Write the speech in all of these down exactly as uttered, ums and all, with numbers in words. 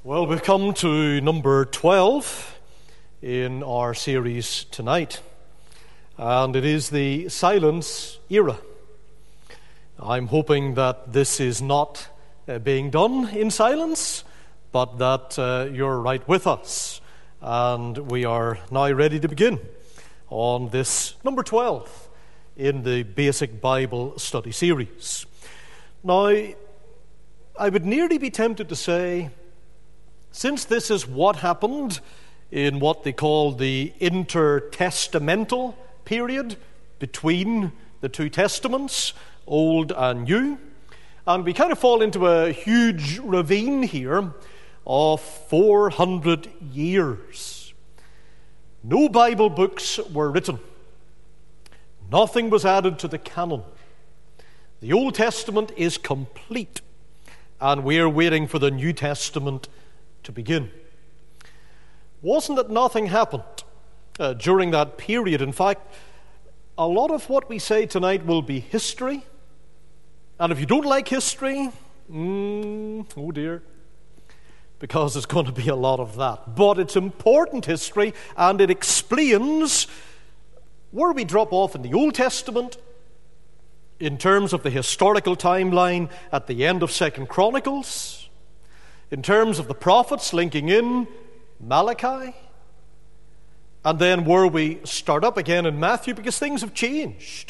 Well, we've come to number twelve in our series tonight, and it is the silence era. I'm hoping that this is not uh, being done in silence, but that uh, you're right with us, and we are now ready to begin on this number twelve in the Basic Bible Study Series. Now, I would nearly be tempted to say, since this is what happened in what they call the intertestamental period between the two testaments, Old and New, and we kind of fall into a huge ravine here of four hundred years. No Bible books were written. Nothing was added to the canon. The Old Testament is complete, and we're waiting for the New Testament to begin. Wasn't that nothing happened uh, during that period? In fact, a lot of what we say tonight will be history. And if you don't like history, mm, oh dear, because there's going to be a lot of that. But it's important history, and it explains where we drop off in the Old Testament in terms of the historical timeline at the end of Second Chronicles, in terms of the prophets linking in Malachi, and then where we start up again in Matthew, because things have changed.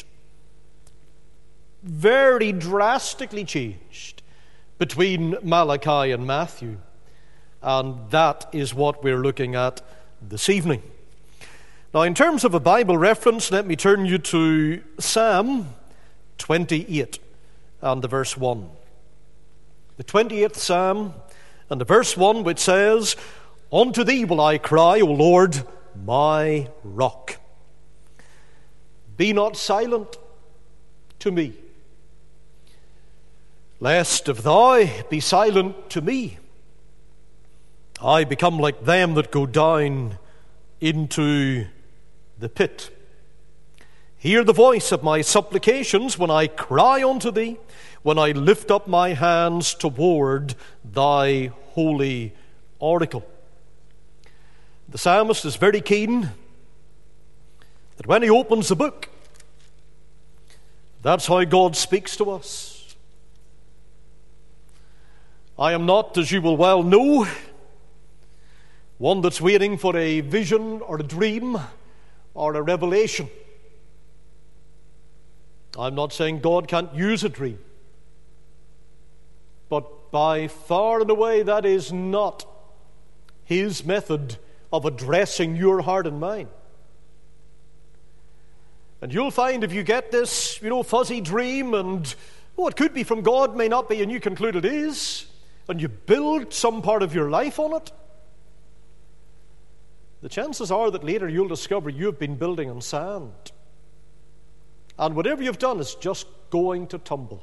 Very drastically changed between Malachi and Matthew. And that is what we're looking at this evening. Now, in terms of a Bible reference, let me turn you to Psalm twenty-eight and the verse one. The twenty-eighth Psalm and the verse one, which says, "Unto thee will I cry, O Lord, my rock. Be not silent to me, lest if thou be silent to me, I become like them that go down into the pit. Hear the voice of my supplications when I cry unto thee, when I lift up my hands toward thy holy oracle." The psalmist is very keen that when he opens the book, that's how God speaks to us. I am not, as you will well know, one that's waiting for a vision or a dream or a revelation. I'm not saying God can't use a dream, but by far and away that is not his method of addressing your heart and mind. And you'll find if you get this, you know, fuzzy dream, and oh, it could be from God, may not be, and you conclude it is, and you build some part of your life on it, the chances are that later you'll discover you've been building on sand. And whatever you've done is just going to tumble.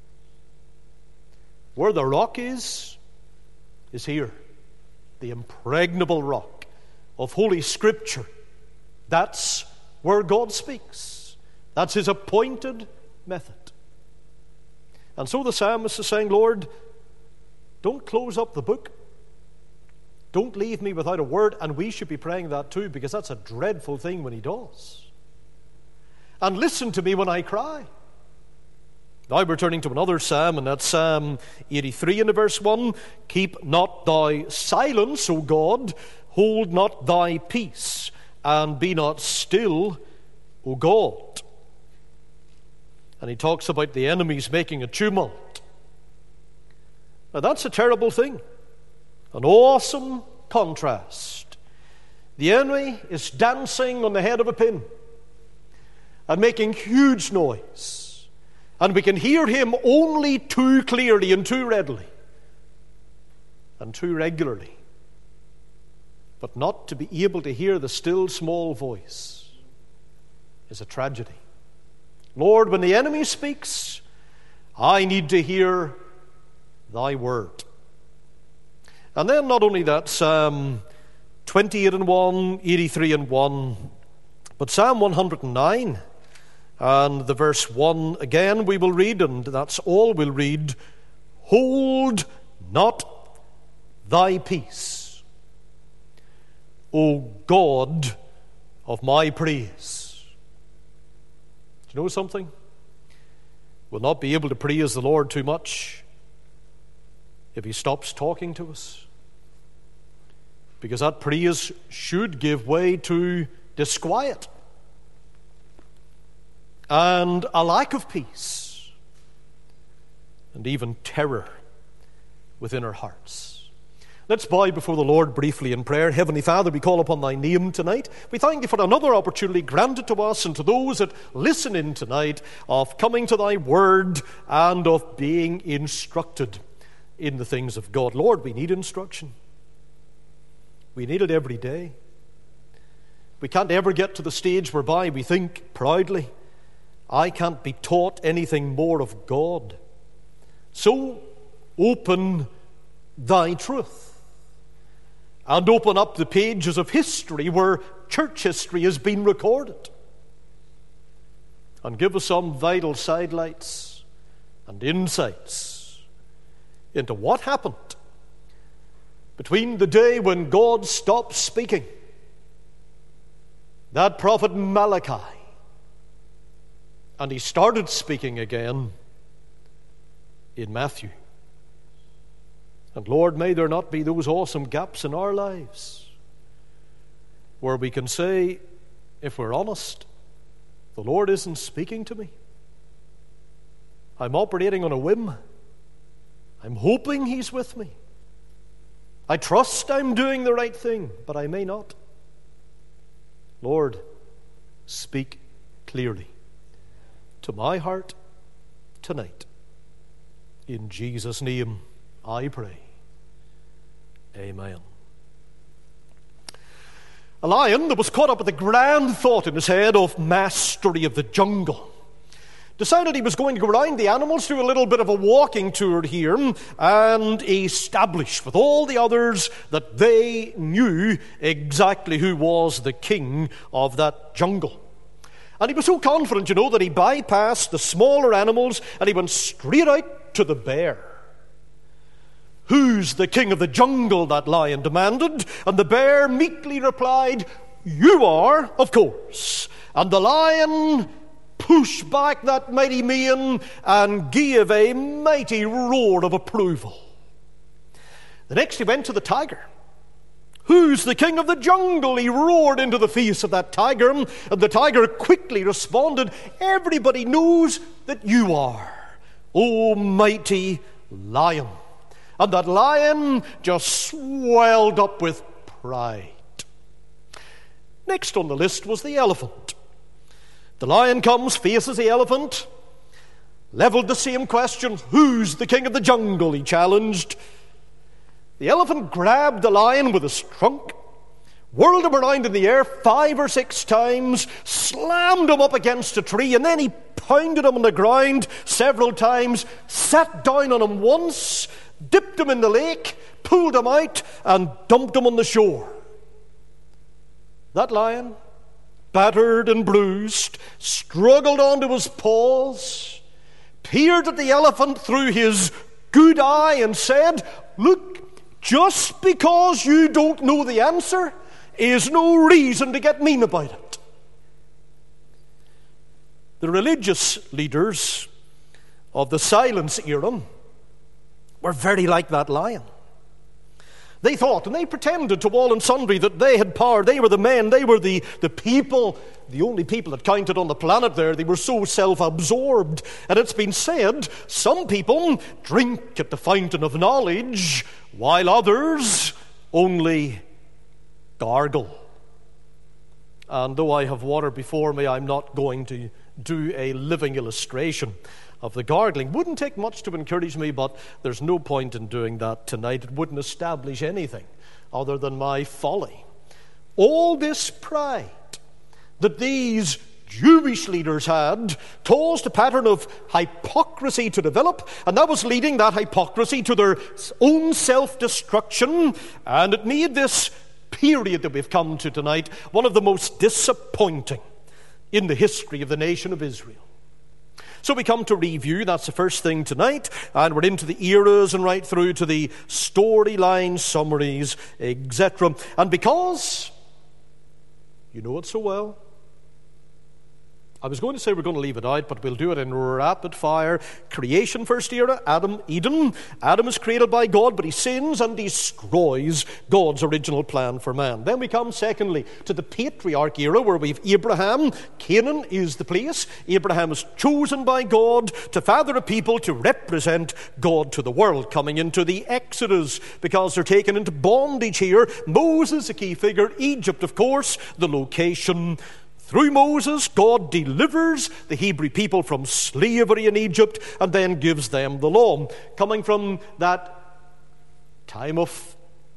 Where the rock is, is here. The impregnable rock of Holy Scripture. That's where God speaks. That's his appointed method. And so the psalmist is saying, Lord, don't close up the book. Don't leave me without a word. And we should be praying that too, because that's a dreadful thing when he does. And listen to me when I cry. Now we're turning to another psalm, and that's Psalm eighty-three in the verse one. "Keep not thy silence, O God, hold not thy peace, and be not still, O God." And he talks about the enemies making a tumult. Now that's a terrible thing. An awesome contrast. The enemy is dancing on the head of a pin and making huge noise. And we can hear him only too clearly and too readily and too regularly. But not to be able to hear the still small voice is a tragedy. Lord, when the enemy speaks, I need to hear thy word. And then not only that, Psalm twenty-eight and one, eighty-three and one, but Psalm one hundred nine and the verse one again we will read, and that's all we'll read. "Hold not thy peace, O God of my praise. Do you know something? We'll not be able to praise the Lord too much if he stops talking to us, because that praise should give way to disquiet and a lack of peace and even terror within our hearts. Let's bow before the Lord briefly in prayer. Heavenly Father, we call upon thy name tonight. We thank you for another opportunity granted to us and to those that listen in tonight of coming to thy word and of being instructed in the things of God. Lord, we need instruction. We need it every day. We can't ever get to the stage whereby we think proudly, I can't be taught anything more of God. So open thy truth and open up the pages of history where church history has been recorded, and give us some vital sidelights and insights into what happened between the day when God stopped speaking, that prophet Malachi, and he started speaking again in Matthew. And Lord, may there not be those awesome gaps in our lives where we can say, if we're honest, the Lord isn't speaking to me. I'm operating on a whim. I'm hoping he's with me. I trust I'm doing the right thing, but I may not. Lord, speak clearly to my heart tonight. In Jesus' name I pray. Amen. A lion that was caught up with the grand thought in his head of mastery of the jungle decided he was going to go around the animals, do a little bit of a walking tour here, and establish with all the others that they knew exactly who was the king of that jungle. And he was so confident, you know, that he bypassed the smaller animals and he went straight out to the bear. Who's the king of the jungle? That lion demanded. And the bear meekly replied, you are, of course. And the lion pushed back that mighty mane and gave a mighty roar of approval. The next he went to the tiger. Who's the king of the jungle? He roared into the face of that tiger, and the tiger quickly responded, everybody knows that you are, O mighty lion. And that lion just swelled up with pride. Next on the list was the elephant. The lion comes, faces the elephant, leveled the same question. Who's the king of the jungle? He challenged. The elephant grabbed the lion with his trunk, whirled him around in the air five or six times, slammed him up against a tree, and then he pounded him on the ground several times, sat down on him once, dipped him in the lake, pulled him out, and dumped him on the shore. That lion, battered and bruised, struggled onto his paws, peered at the elephant through his good eye and said, look, just because you don't know the answer is no reason to get mean about it. The religious leaders of the silence era were very like that lion. They thought, and they pretended to all and sundry, that they had power. They were the men, they were the, the people, the only people that counted on the planet there. They were so self-absorbed. And it's been said, some people drink at the fountain of knowledge, while others only gargle. And though I have water before me, I'm not going to do a living illustration of the gargling. Wouldn't take much to encourage me, but there's no point in doing that tonight. It wouldn't establish anything other than my folly. All this pride that these Jewish leaders had caused a pattern of hypocrisy to develop, and that was leading that hypocrisy to their own self-destruction, and it made this period that we've come to tonight one of the most disappointing in the history of the nation of Israel. So we come to review, that's the first thing tonight, and we're into the eras and right through to the storyline summaries, et cetera. And because you know it so well, I was going to say we're going to leave it out, but we'll do it in rapid fire. Creation, first era, Adam, Eden. Adam is created by God, but he sins and destroys God's original plan for man. Then we come, secondly, to the patriarch era, where we've Abraham. Canaan is the place. Abraham is chosen by God to father a people to represent God to the world, coming into the Exodus, because they're taken into bondage here. Moses, a key figure. Egypt, of course, the location. Through Moses, God delivers the Hebrew people from slavery in Egypt and then gives them the law. Coming from that time of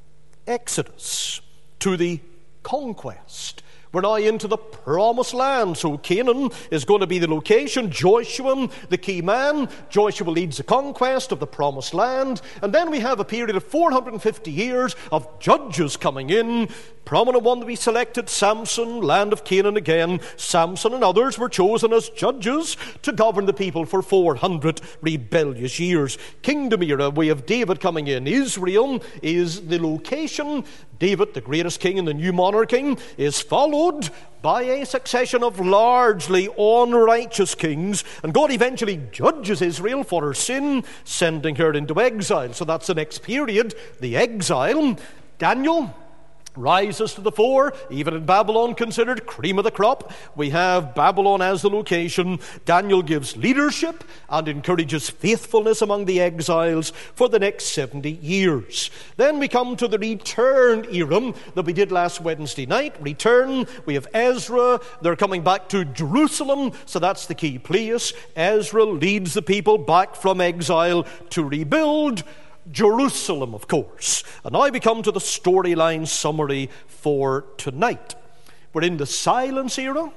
Exodus to the conquest, we're now into the promised land. So Canaan is going to be the location. Joshua, the key man. Joshua leads the conquest of the promised land. And then we have a period of four hundred fifty years of judges coming in. Prominent one to be selected, Samson, land of Canaan again. Samson and others were chosen as judges to govern the people for four hundred rebellious years. Kingdom era, we have David coming in. Israel is the location. David, the greatest king in the new monarchy, is followed by a succession of largely unrighteous kings, and God eventually judges Israel for her sin, sending her into exile. So that's the next period, the exile. Daniel rises to the fore, even in Babylon considered cream of the crop. We have Babylon as the location. Daniel gives leadership and encourages faithfulness among the exiles for the next seventy years. Then we come to the return era that we did last Wednesday night. Return, we have Ezra. They're coming back to Jerusalem, so that's the key place. Ezra leads the people back from exile to rebuild Jerusalem, of course. And now we come to the storyline summary for tonight. We're in the silence era.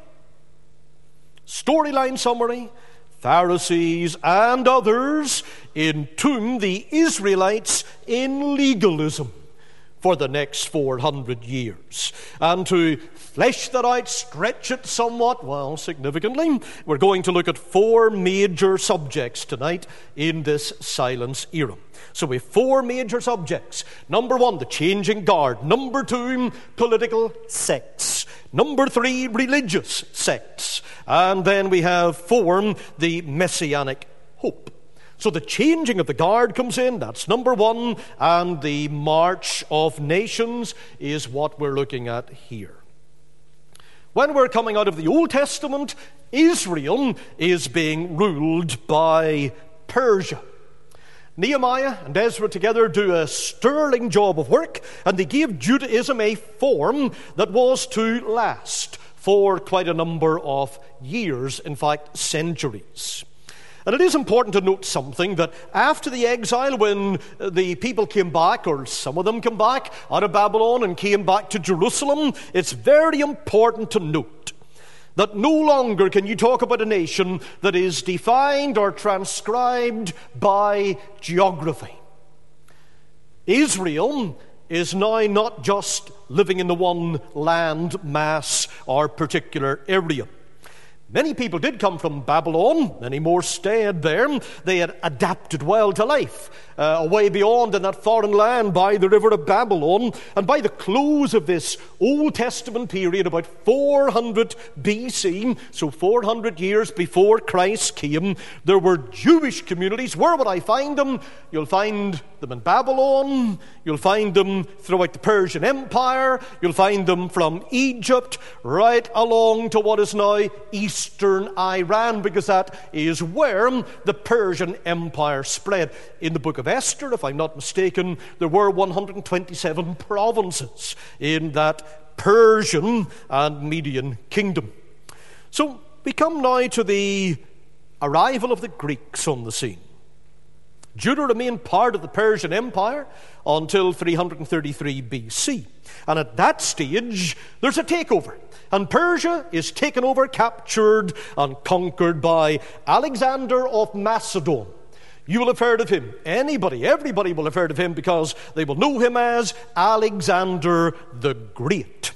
Storyline summary. Pharisees and others entomb the Israelites in legalism for the next four hundred years. And to flesh that out, stretch it somewhat, well, significantly, we're going to look at four major subjects tonight in this silence era. So we have four major subjects. Number one, the changing guard. Number two, political sects. Number three, religious sects. And then we have four, the messianic hope. So the changing of the guard comes in, that's number one, and the march of nations is what we're looking at here. When we're coming out of the Old Testament, Israel is being ruled by Persia. Nehemiah and Ezra together do a sterling job of work, and they gave Judaism a form that was to last for quite a number of years, in fact, centuries. And it is important to note something, that after the exile, when the people came back, or some of them came back out of Babylon and came back to Jerusalem, it's very important to note that no longer can you talk about a nation that is defined or transcribed by geography. Israel is now not just living in the one land mass or particular area. Many people did come from Babylon, many more stayed there. They had adapted well to life, uh, away beyond in that foreign land by the river of Babylon. And by the close of this Old Testament period, about four hundred B C, so four hundred years before Christ came, there were Jewish communities. Where would I find them? You'll find them in Babylon, you'll find them throughout the Persian Empire, you'll find them from Egypt right along to what is now Eastern Iran, because that is where the Persian Empire spread. In the book of Esther, if I'm not mistaken, there were one hundred twenty-seven provinces in that Persian and Median kingdom. So we come now to the arrival of the Greeks on the scene. Judah remained part of the Persian Empire until three hundred thirty-three B C. And at that stage, there's a takeover. And Persia is taken over, captured, and conquered by Alexander of Macedon. You will have heard of him. Anybody, everybody will have heard of him, because they will know him as Alexander the Great.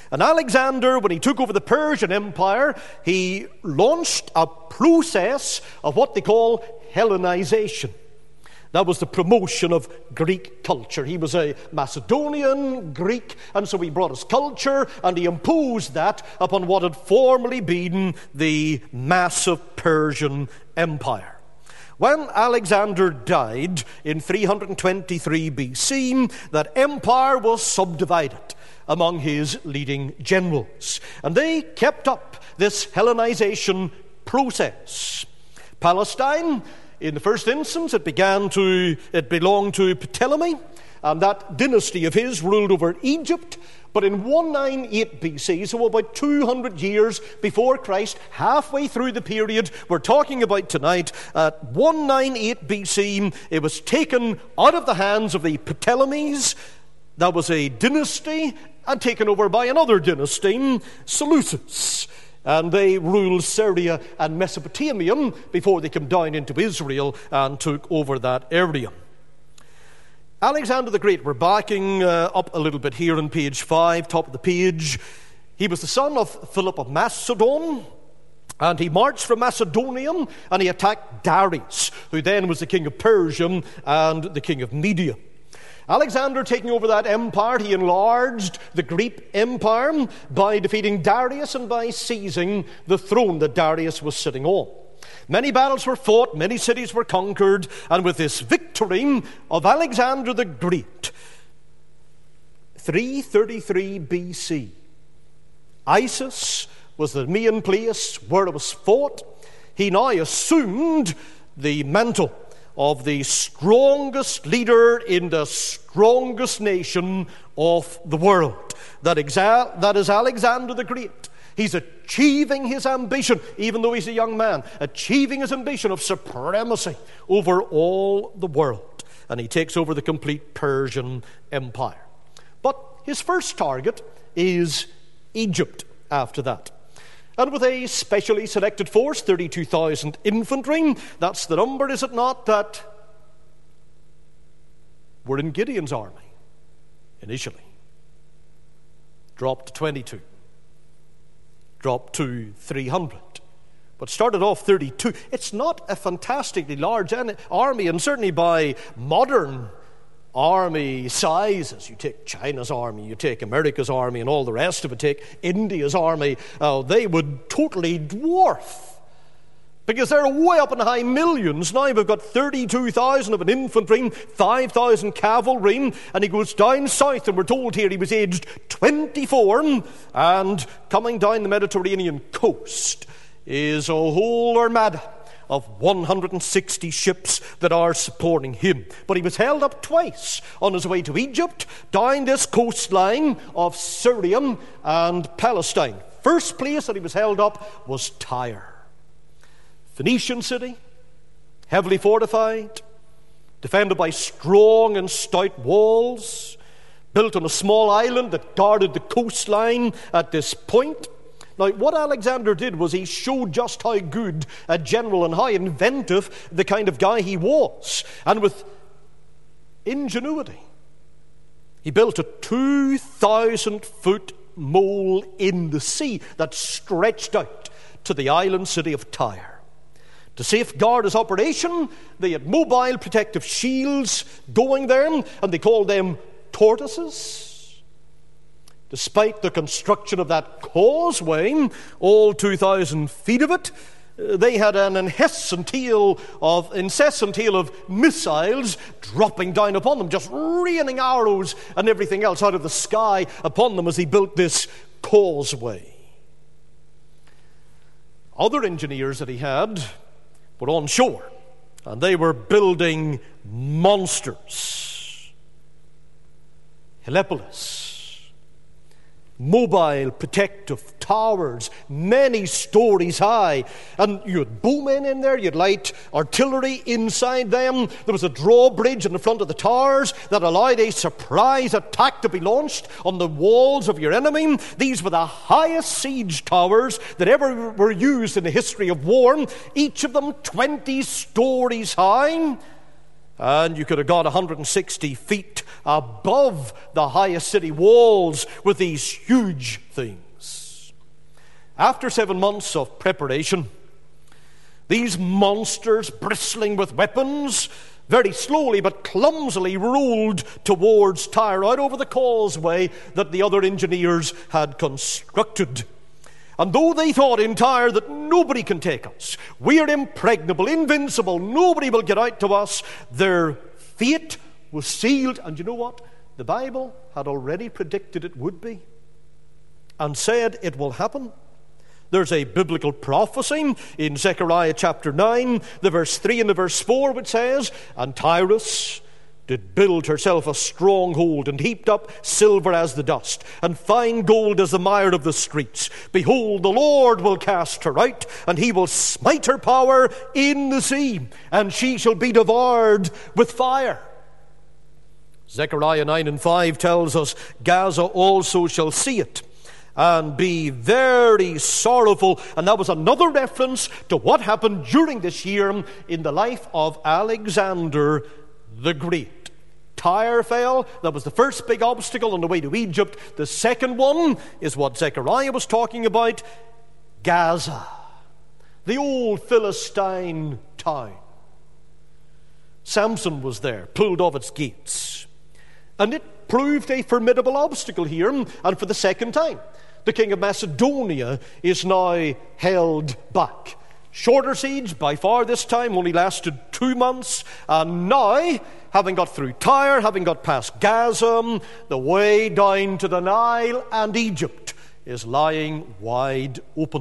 And Alexander, when he took over the Persian Empire, he launched a process of what they call Hellenization. That was the promotion of Greek culture. He was a Macedonian Greek, and so he brought his culture and he imposed that upon what had formerly been the massive Persian Empire. When Alexander died in three hundred twenty-three B C, that empire was subdivided among his leading generals, and they kept up this Hellenization process. Palestine, in the first instance, it began to, it belonged to Ptolemy, and that dynasty of his ruled over Egypt. But in one ninety-eight B C, so about two hundred years before Christ, halfway through the period we're talking about tonight, at one ninety-eight B C, it was taken out of the hands of the Ptolemies. That was a dynasty, and taken over by another dynasty, Seleucus. And they ruled Syria and Mesopotamia before they came down into Israel and took over that area. Alexander the Great, we're backing uh, up a little bit here on page five, top of the page. He was the son of Philip of Macedon, and he marched from Macedonia and he attacked Darius, who then was the king of Persia and the king of Media. Alexander, taking over that empire, he enlarged the Greek empire by defeating Darius and by seizing the throne that Darius was sitting on. Many battles were fought, many cities were conquered, and with this victory of Alexander the Great, three thirty-three B C, Issus was the main place where it was fought. He now assumed the mantle of the strongest leader in the strongest nation of the world. That, exa- that is Alexander the Great. He's achieving his ambition, even though he's a young man, achieving his ambition of supremacy over all the world. And he takes over the complete Persian Empire. But his first target is Egypt after that. And with a specially selected force, thirty-two thousand infantry, that's the number, is it not, that were in Gideon's army initially. Dropped to twenty-two. Dropped to three hundred. But started off thirty-two. It's not a fantastically large army, and certainly by modern army sizes. You take China's army, you take America's army, and all the rest of it, take India's army, uh, they would totally dwarf, because they're way up in the high millions. Now we've got thirty-two thousand of an infantry, five thousand cavalry, and he goes down south, and we're told here he was aged twenty-four, and coming down the Mediterranean coast is a whole armada of one hundred sixty ships that are supporting him. But he was held up twice on his way to Egypt, down this coastline of Syria and Palestine. First place that he was held up was Tyre. Phoenician city, heavily fortified, defended by strong and stout walls, built on a small island that guarded the coastline at this point. Now, what Alexander did was he showed just how good a general and how inventive the kind of guy he was. And with ingenuity, he built a two thousand foot mole in the sea that stretched out to the island city of Tyre. To safeguard his operation, they had mobile protective shields going there, and they called them tortoises. Despite the construction of that causeway, all two thousand feet of it, they had an incessant hail of, incessant hail of missiles dropping down upon them, just raining arrows and everything else out of the sky upon them as he built this causeway. Other engineers that he had were on shore, and they were building monsters. Heliopolis. Mobile protective towers, many stories high. And you had bowmen in there, you had light artillery inside them. There was a drawbridge in the front of the towers that allowed a surprise attack to be launched on the walls of your enemy. These were the highest siege towers that ever were used in the history of war, each of them twenty stories high. And you could have got one hundred sixty feet above the highest city walls with these huge things. After seven months of preparation, these monsters, bristling with weapons, very slowly but clumsily rolled towards Tyre, out over the causeway that the other engineers had constructed. And though they thought in Tyre that nobody can take us, we are impregnable, invincible, nobody will get out to us, their fate was sealed. And you know what? The Bible had already predicted it would be, and said it will happen. There's a biblical prophecy in Zechariah chapter nine, the verse three and the verse four, which says, "And Tyrus did build herself a stronghold, and heaped up silver as the dust, and fine gold as the mire of the streets. Behold, the Lord will cast her out, and he will smite her power in the sea, and she shall be devoured with fire." Zechariah nine and five tells us, "Gaza also shall see it, and be very sorrowful." And that was another reference to what happened during this year in the life of Alexander the Great. Tyre fell. That was the first big obstacle on the way to Egypt. The second one is what Zechariah was talking about: Gaza, the old Philistine town. Samson was there, pulled off its gates. And it proved a formidable obstacle here, and for the second time. The king of Macedonia is now held back. Shorter siege by far this time, only lasted two months. And now, having got through Tyre, having got past Gaza, the way down to the Nile and Egypt is lying wide open.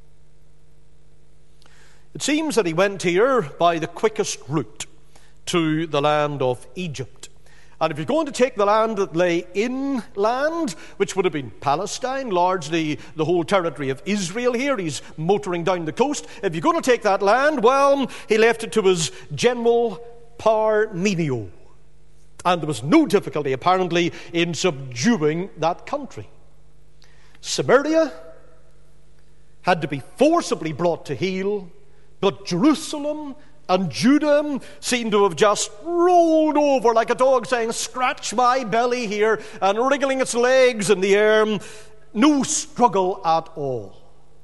It seems that he went here by the quickest route to the land of Egypt. And if you're going to take the land that lay inland, which would have been Palestine, largely the whole territory of Israel here, he's motoring down the coast. If you're going to take that land, well, he left it to his general Parmenio. And there was no difficulty, apparently, in subduing that country. Samaria had to be forcibly brought to heel, but Jerusalem and Judah seemed to have just rolled over like a dog saying, "Scratch my belly here," and wriggling its legs in the air. No struggle at all.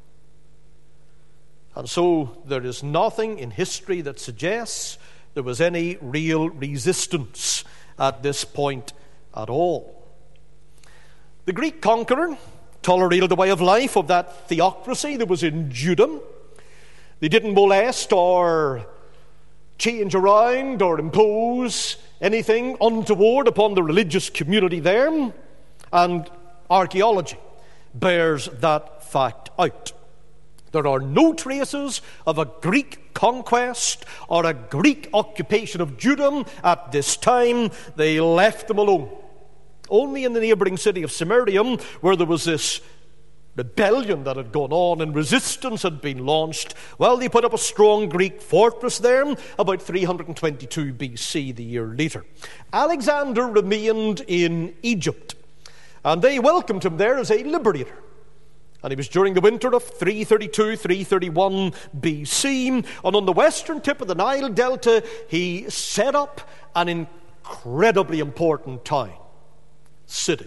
And so there is nothing in history that suggests there was any real resistance at this point at all. The Greek conqueror tolerated the way of life of that theocracy that was in Judah. They didn't molest or change around or impose anything untoward upon the religious community there, and archaeology bears that fact out. There are no traces of a Greek conquest or a Greek occupation of Judah at this time. They left them alone. Only in the neighboring city of Samaria, where there was this rebellion that had gone on and resistance had been launched, well, they put up a strong Greek fortress there about three hundred twenty-two B C, the year later. Alexander remained in Egypt, and they welcomed him there as a liberator. And he was during the winter of three thirty-two, three thirty-one B C, and on the western tip of the Nile Delta, he set up an incredibly important town, city,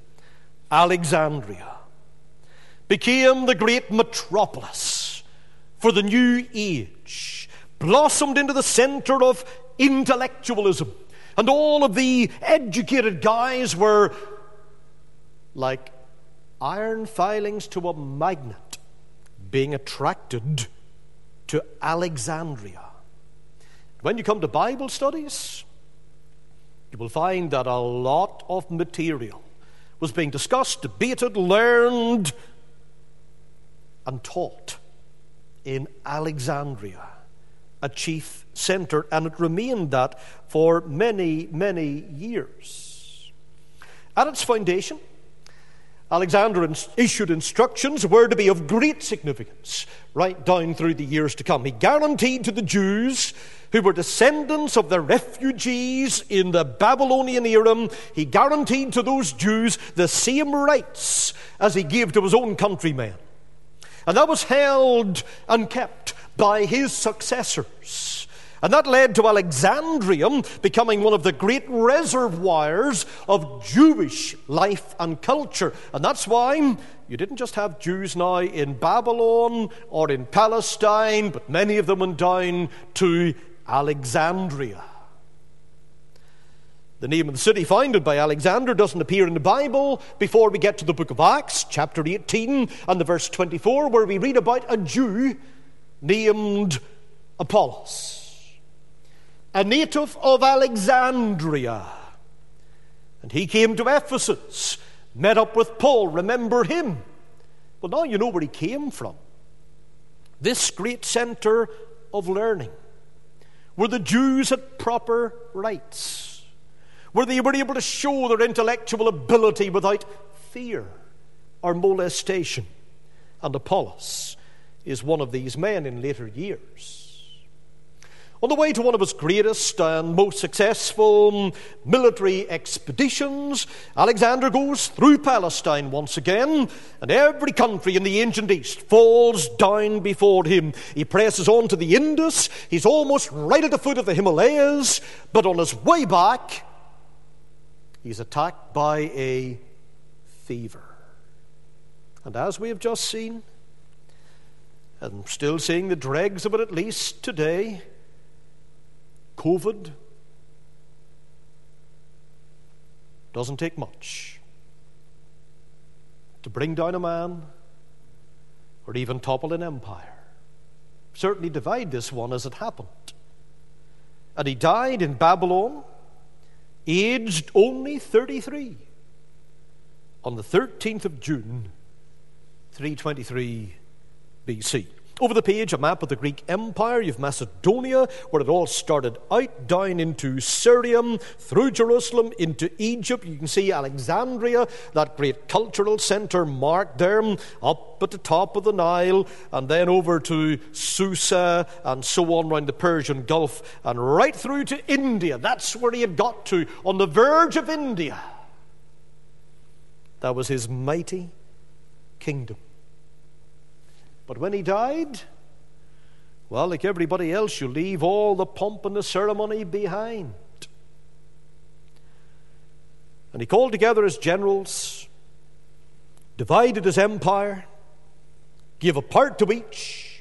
Alexandria. Became the great metropolis for the new age, blossomed into the center of intellectualism, and all of the educated guys were like iron filings to a magnet being attracted to Alexandria. When you come to Bible studies, you will find that a lot of material was being discussed, debated, learned, and taught in Alexandria, a chief center, and it remained that for many, many years. At its foundation, Alexander issued instructions were to be of great significance right down through the years to come. He guaranteed to the Jews who were descendants of the refugees in the Babylonian era, he guaranteed to those Jews the same rights as he gave to his own countrymen. And that was held and kept by his successors. And that led to Alexandria becoming one of the great reservoirs of Jewish life and culture. And that's why you didn't just have Jews now in Babylon or in Palestine, but many of them went down to Alexandria. The name of the city founded by Alexander doesn't appear in the Bible before we get to the book of Acts, chapter eighteen, and the verse twenty-four, where we read about a Jew named Apollos, a native of Alexandria. And he came to Ephesus, met up with Paul. Remember him? Well, now you know where he came from. This great center of learning, where the Jews had proper rights, where they were able to show their intellectual ability without fear or molestation. And Apollos is one of these men in later years. On the way to one of his greatest and most successful military expeditions, Alexander goes through Palestine once again, and every country in the ancient East falls down before him. He presses on to the Indus. He's almost right at the foot of the Himalayas, but on his way back, he's attacked by a fever. And as we have just seen, and still seeing the dregs of it at least today, COVID doesn't take much to bring down a man or even topple an empire. Certainly divide this one as it happened. And he died in Babylon, aged only thirty-three, on the thirteenth of June, three twenty-three B C. Over the page, a map of the Greek Empire. You've Macedonia, where it all started out, down into Syria, through Jerusalem, into Egypt. You can see Alexandria, that great cultural center marked there, up at the top of the Nile, and then over to Susa, and so on around the Persian Gulf, and right through to India. That's where he had got to, on the verge of India. That was his mighty kingdom. But when he died, well, like everybody else, you leave all the pomp and the ceremony behind. And he called together his generals, divided his empire, gave a part to each.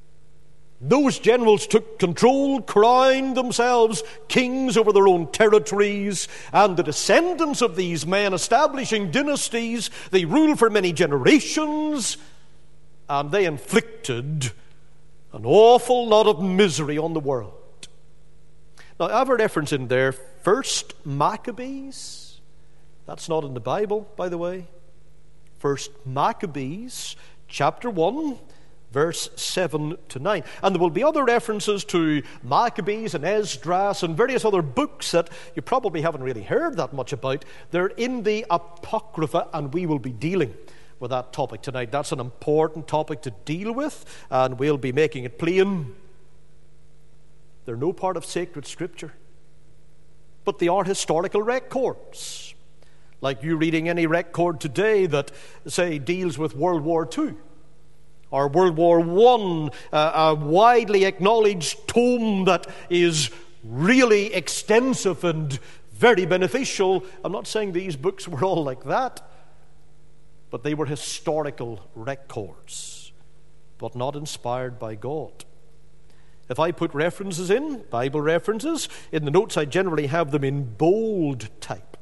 Those generals took control, crowned themselves kings over their own territories, and the descendants of these men, establishing dynasties, they ruled for many generations. And they inflicted an awful lot of misery on the world. Now, I have a reference in there, First Maccabees. That's not in the Bible, by the way. First Maccabees, chapter one, verse seven to nine. And there will be other references to Maccabees and Esdras and various other books that you probably haven't really heard that much about. They're in the Apocrypha, and we will be dealing with that topic tonight. That's an important topic to deal with, and we'll be making it plain. They're no part of sacred Scripture, but they are historical records. Like you reading any record today that, say, deals with World War Two or World War One, uh, a widely acknowledged tome that is really extensive and very beneficial. I'm not saying these books were all like that, but they were historical records, but not inspired by God. If I put references in, Bible references, in the notes I generally have them in bold type.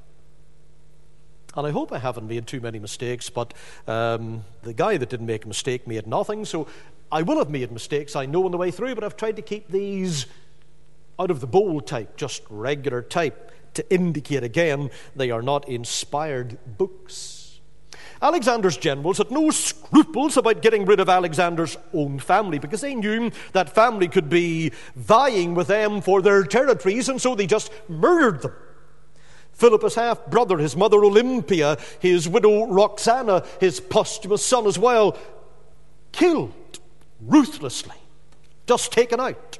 And I hope I haven't made too many mistakes, but um, the guy that didn't make a mistake made nothing, so I will have made mistakes, I know, on the way through, but I've tried to keep these out of the bold type, just regular type, to indicate again they are not inspired books. Alexander's generals had no scruples about getting rid of Alexander's own family, because they knew that family could be vying with them for their territories, and so they just murdered them. Philip, his half-brother, his mother Olympia, his widow Roxana, his posthumous son as well, killed ruthlessly, just taken out.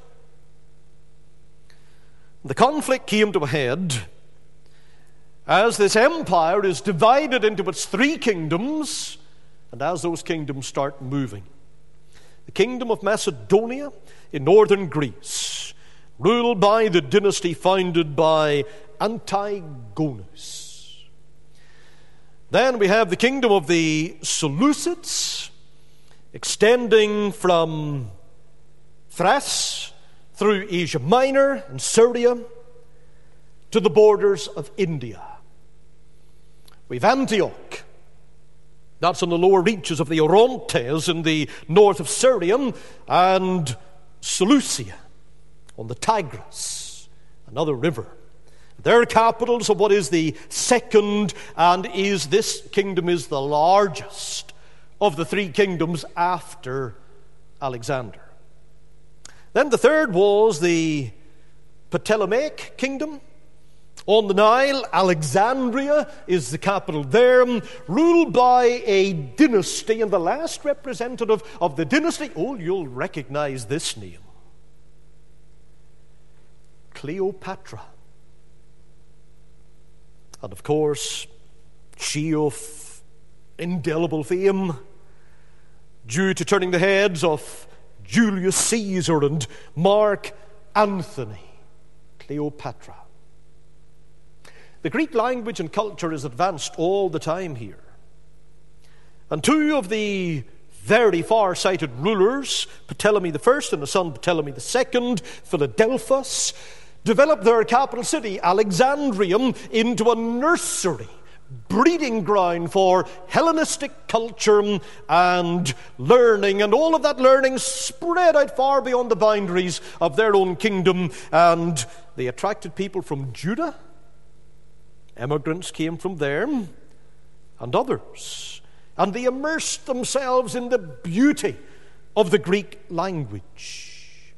The conflict came to a head as this empire is divided into its three kingdoms, and as those kingdoms start moving. The kingdom of Macedonia in northern Greece, ruled by the dynasty founded by Antigonus. Then we have the kingdom of the Seleucids, extending from Thrace through Asia Minor and Syria to the borders of India. We've Antioch. That's on the lower reaches of the Orontes in the north of Syria, and Seleucia on the Tigris, another river. They're capitals of what is the second, and is this kingdom is the largest of the three kingdoms after Alexander. Then the third was the Ptolemaic kingdom. On the Nile, Alexandria is the capital there, ruled by a dynasty, and the last representative of the dynasty, oh, you'll recognize this name, Cleopatra. And of course, she of indelible fame, due to turning the heads of Julius Caesar and Mark Antony, Cleopatra. The Greek language and culture is advanced all the time here. And two of the very far-sighted rulers, Ptolemy the First and his son Ptolemy the Second, Philadelphus, developed their capital city, Alexandria, into a nursery, breeding ground for Hellenistic culture and learning, and all of that learning spread out far beyond the boundaries of their own kingdom, and they attracted people from Judah. Immigrants came from there, and others, and they immersed themselves in the beauty of the Greek language.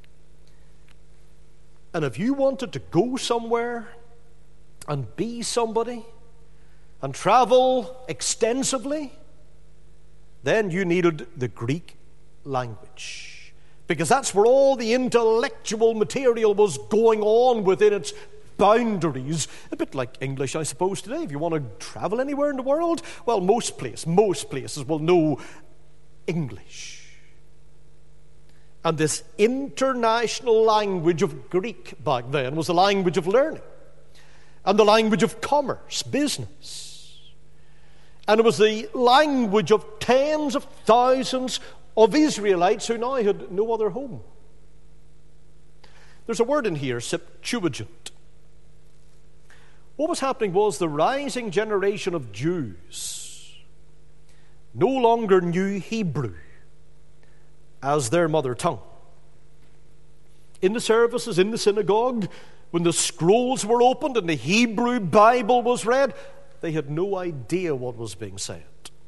And if you wanted to go somewhere and be somebody and travel extensively, then you needed the Greek language, because that's where all the intellectual material was going on within its boundaries. A bit like English, I suppose, today. If you want to travel anywhere in the world, well, most places, most places will know English. And this international language of Greek back then was the language of learning and the language of commerce, business. And it was the language of tens of thousands of Israelites who now had no other home. There's a word in here, Septuagint. What was happening was the rising generation of Jews no longer knew Hebrew as their mother tongue. In the services, in the synagogue, when the scrolls were opened and the Hebrew Bible was read, they had no idea what was being said.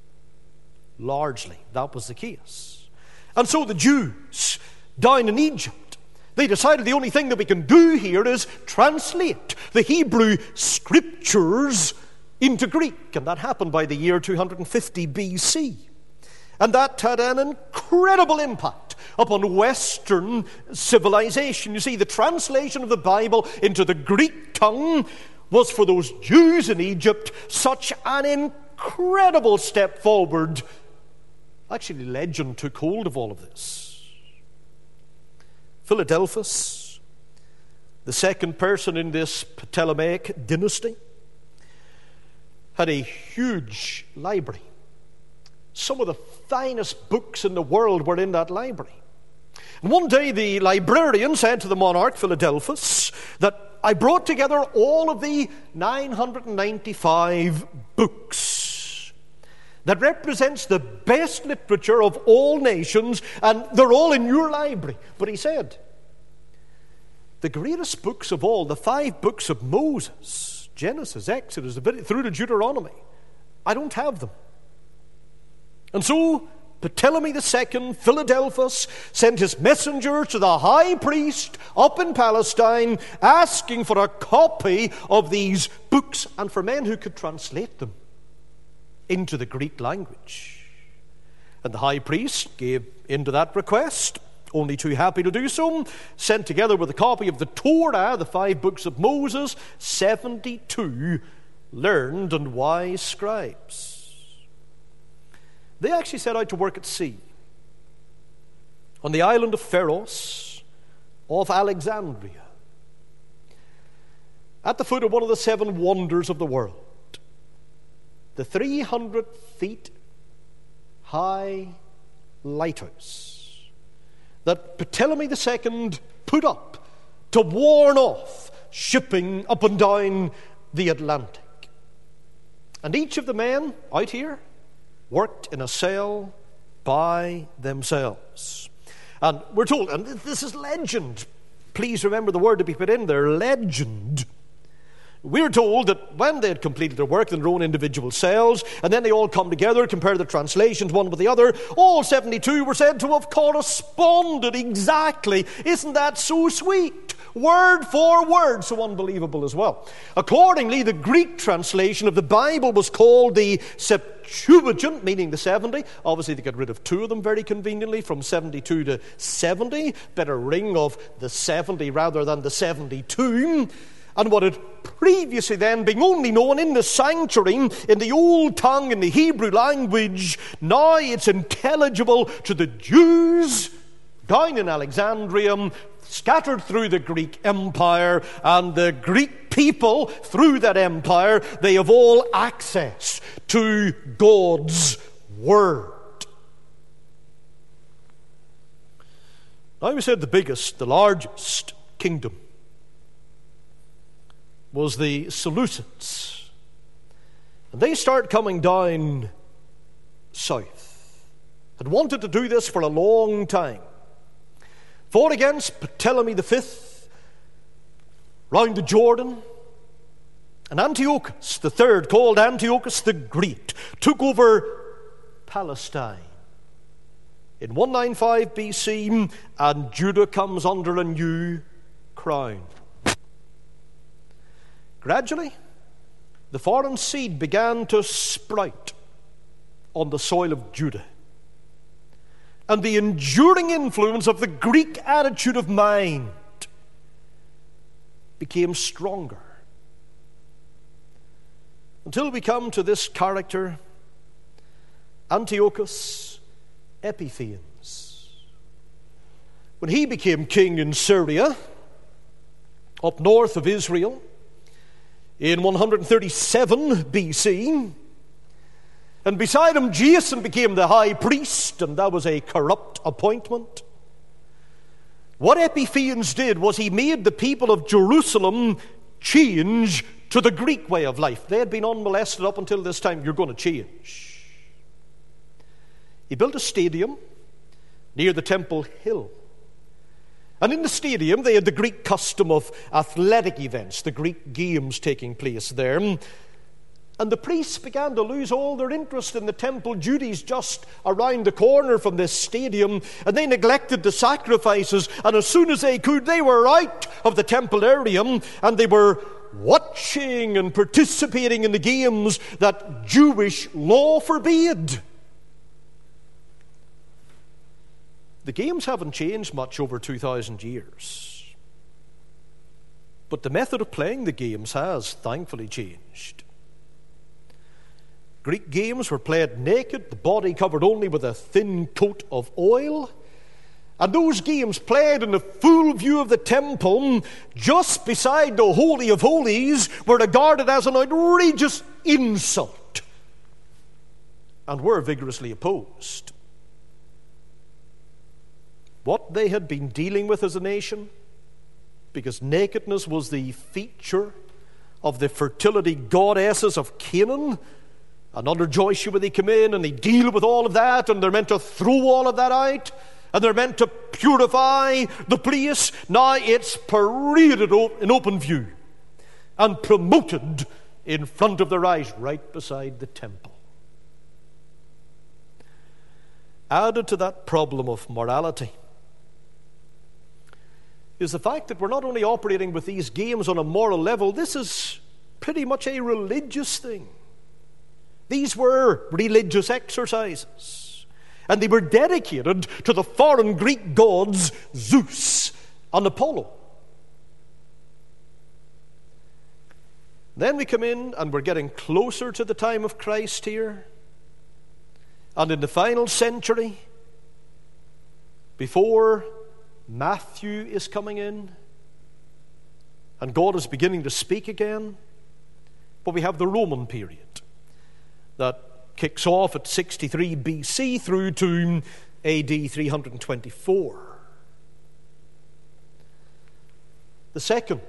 Largely, that was the case. And so the Jews down in Egypt, they decided the only thing that we can do here is translate the Hebrew scriptures into Greek. And that happened by the year two hundred fifty B C. And that had an incredible impact upon Western civilization. You see, the translation of the Bible into the Greek tongue was for those Jews in Egypt such an incredible step forward. Actually, legend took hold of all of this. Philadelphus, the second person in this Ptolemaic dynasty, had a huge library. Some of the finest books in the world were in that library. And one day the librarian said to the monarch, Philadelphus, that I brought together all of the nine hundred ninety-five books that represents the best literature of all nations, and they're all in your library. But he said, the greatest books of all, the five books of Moses, Genesis, Exodus, through to Deuteronomy, I don't have them. And so Ptolemy the Second, Philadelphus, sent his messenger to the high priest up in Palestine, asking for a copy of these books and for men who could translate them into the Greek language. And the high priest gave in to that request, only too happy to do so, sent together with a copy of the Torah, the five books of Moses, seventy-two learned and wise scribes. They actually set out to work at sea on the island of Pharos off Alexandria. at the foot of one of the seven wonders of the world, the three hundred feet high lighthouse that Ptolemy the Second put up to warn off shipping up and down the Atlantic. And each of the men out here worked in a cell by themselves. And we're told, and this is legend, please remember the word to be put in there, legend. We're told that when they had completed their work in their own individual cells, and then they all come together, compare the translations one with the other, all seventy-two were said to have corresponded exactly. Isn't that so sweet? Word for word, so unbelievable as well. Accordingly, the Greek translation of the Bible was called the Septuagint, meaning the seventy. Obviously, they got rid of two of them very conveniently, from seventy-two to seventy. Better ring of the seventy rather than the seventy-two. And what had previously then been only known in the sanctuary, in the old tongue, in the Hebrew language, now it's intelligible to the Jews down in Alexandria, scattered through the Greek Empire, and the Greek people, through that empire, they have all access to God's Word. Now we said the biggest, the largest kingdom was the Seleucids. And they start coming down south. Had wanted to do this for a long time. Fought against Ptolemy the Fifth, round the Jordan. And Antiochus the Third, called Antiochus the Great, took over Palestine in one ninety-five B C, and Judah comes under a new crown. Gradually, the foreign seed began to sprout on the soil of Judah. And the enduring influence of the Greek attitude of mind became stronger. Until we come to this character, Antiochus Epiphanes. When he became king in Syria, up north of Israel, in one thirty-seven B C, and beside him Jason became the high priest, and that was a corrupt appointment. What Epiphanes did was he made the people of Jerusalem change to the Greek way of life. They had been unmolested up until this time. You're going to change. He built a stadium near the Temple Hill. And in the stadium, they had the Greek custom of athletic events, the Greek games taking place there. And the priests began to lose all their interest in the temple duties just around the corner from this stadium, and they neglected the sacrifices, and as soon as they could, they were out of the temple area, and they were watching and participating in the games that Jewish law forbade. The games haven't changed much over two thousand years. But the method of playing the games has, thankfully, changed. Greek games were played naked, the body covered only with a thin coat of oil. And those games played in the full view of the temple, just beside the Holy of Holies, were regarded as an outrageous insult and were vigorously opposed. What they had been dealing with as a nation, because nakedness was the feature of the fertility goddesses of Canaan, and under Joshua they come in and they deal with all of that, and they're meant to throw all of that out, and they're meant to purify the place. Now it's paraded in open view and promoted in front of their eyes, right beside the temple. Added to that problem of morality is the fact that we're not only operating with these games on a moral level, this is pretty much a religious thing. These were religious exercises, and they were dedicated to the foreign Greek gods Zeus and Apollo. Then we come in, and we're getting closer to the time of Christ here, and in the final century, before Matthew is coming in, and God is beginning to speak again. But we have the Roman period that kicks off at sixty-three B C through to A D three hundred twenty-four. The second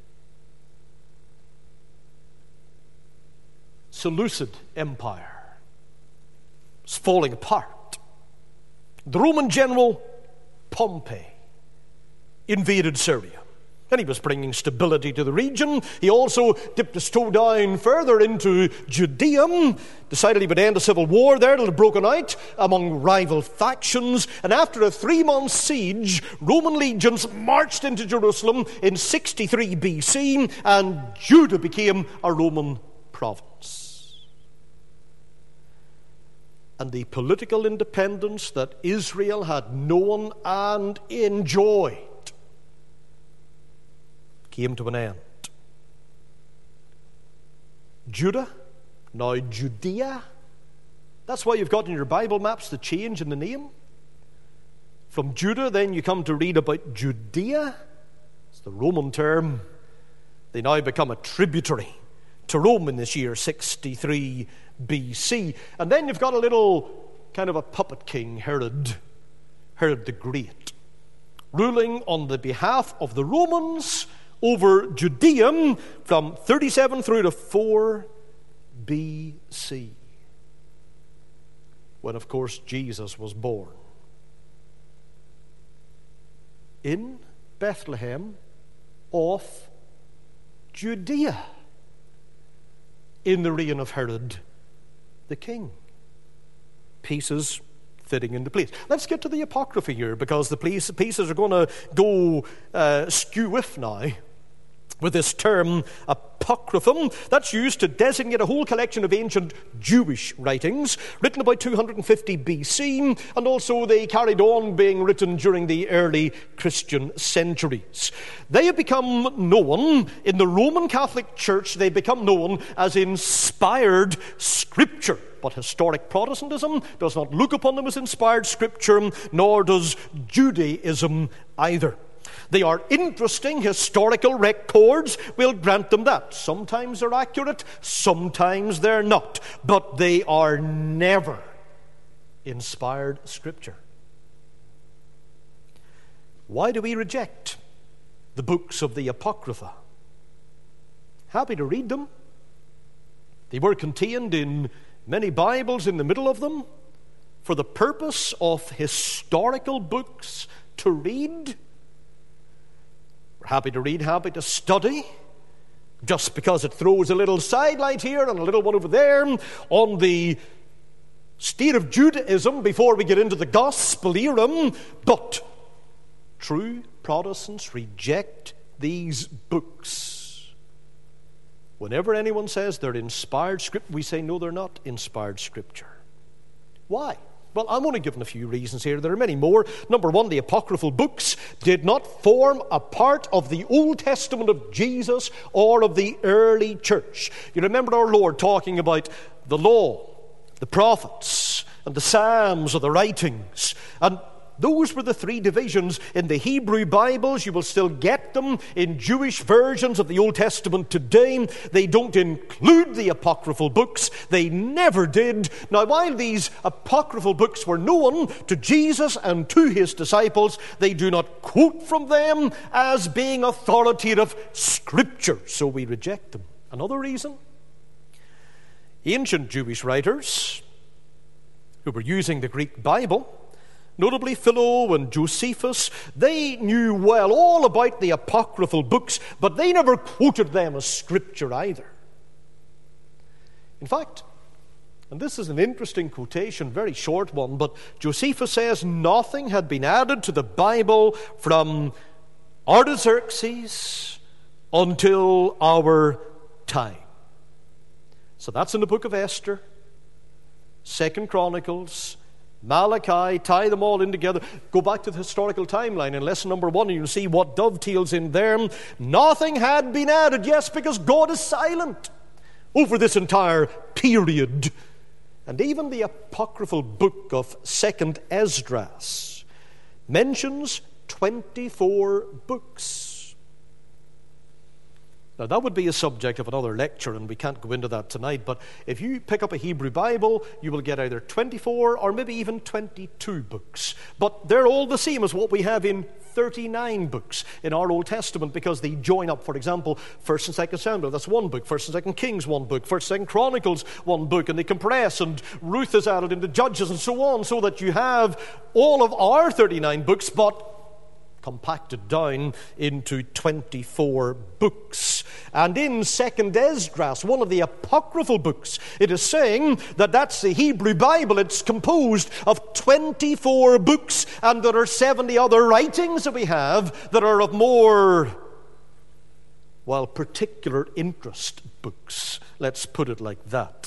Seleucid Empire is falling apart. The Roman general Pompey invaded Syria, and he was bringing stability to the region. He also dipped his toe down further into Judea, decided he would end a civil war there that had broken out among rival factions. And after a three-month siege, Roman legions marched into Jerusalem in sixty-three B C, and Judah became a Roman province. And the political independence that Israel had known and enjoyed came to an end. Judah, now Judea. That's why you've got in your Bible maps the change in the name. From Judah, then you come to read about Judea. It's the Roman term. They now become a tributary to Rome in this year sixty-three B C. And then you've got a little kind of a puppet king, Herod, Herod the Great, ruling on the behalf of the Romans over Judea from thirty-seven through to four B C, when, of course, Jesus was born in Bethlehem of Judea in the reign of Herod the king. Pieces fitting into place. Let's get to the Apocrypha here, because the pieces are going to go uh, skew-whiff now with this term Apocryphum. That's used to designate a whole collection of ancient Jewish writings written about two hundred fifty B C, and also they carried on being written during the early Christian centuries. They have become known in the Roman Catholic Church, they become known as inspired Scripture. But historic Protestantism does not look upon them as inspired Scripture, nor does Judaism either. They are interesting historical records, we'll grant them that. Sometimes they're accurate, sometimes they're not. But they are never inspired Scripture. Why do we reject the books of the Apocrypha? Happy to read them. They were contained in many Bibles in the middle of them for the purpose of historical books to read. We're happy to read, happy to study, just because it throws a little sidelight here and a little one over there on the state of Judaism before we get into the gospel era. But true Protestants reject these books. Whenever anyone says they're inspired Scripture, we say, no, they're not inspired Scripture. Why? Well, I'm only giving a few reasons here. There are many more. Number one, the apocryphal books did not form a part of the Old Testament of Jesus or of the early church. You remember our Lord talking about the law, the prophets, and the Psalms, or the writings. And those were the three divisions. In the Hebrew Bibles, you will still get them in Jewish versions of the Old Testament today. They don't include the apocryphal books. They never did. Now, while these apocryphal books were known to Jesus and to his disciples, they do not quote from them as being authoritative Scripture. So we reject them. Another reason, ancient Jewish writers who were using the Greek Bible, notably Philo and Josephus, they knew well all about the apocryphal books, but they never quoted them as Scripture either. In fact, and this is an interesting quotation, very short one, but Josephus says nothing had been added to the Bible from Artaxerxes until our time. So that's in the book of Esther, Second Chronicles, Malachi. Tie them all in together. Go back to the historical timeline in lesson number one and you'll see what dovetails in there. Nothing had been added, yes, because God is silent over this entire period. And even the apocryphal book of Second Esdras mentions twenty-four books. Now, that would be a subject of another lecture, and we can't go into that tonight, but if you pick up a Hebrew Bible, you will get either twenty-four or maybe even twenty-two books. But they're all the same as what we have in thirty-nine books in our Old Testament, because they join up. For example, First and Second Samuel, that's one book. First and Second Kings, one book. First and Second Chronicles, one book. And they compress, and Ruth is added into Judges, and so on, so that you have all of our thirty-nine books, but compacted down into twenty-four books. And in Second Esdras, one of the apocryphal books, it is saying that that's the Hebrew Bible. It's composed of twenty-four books, and there are seventy other writings that we have that are of more, well, particular interest books. Let's put it like that.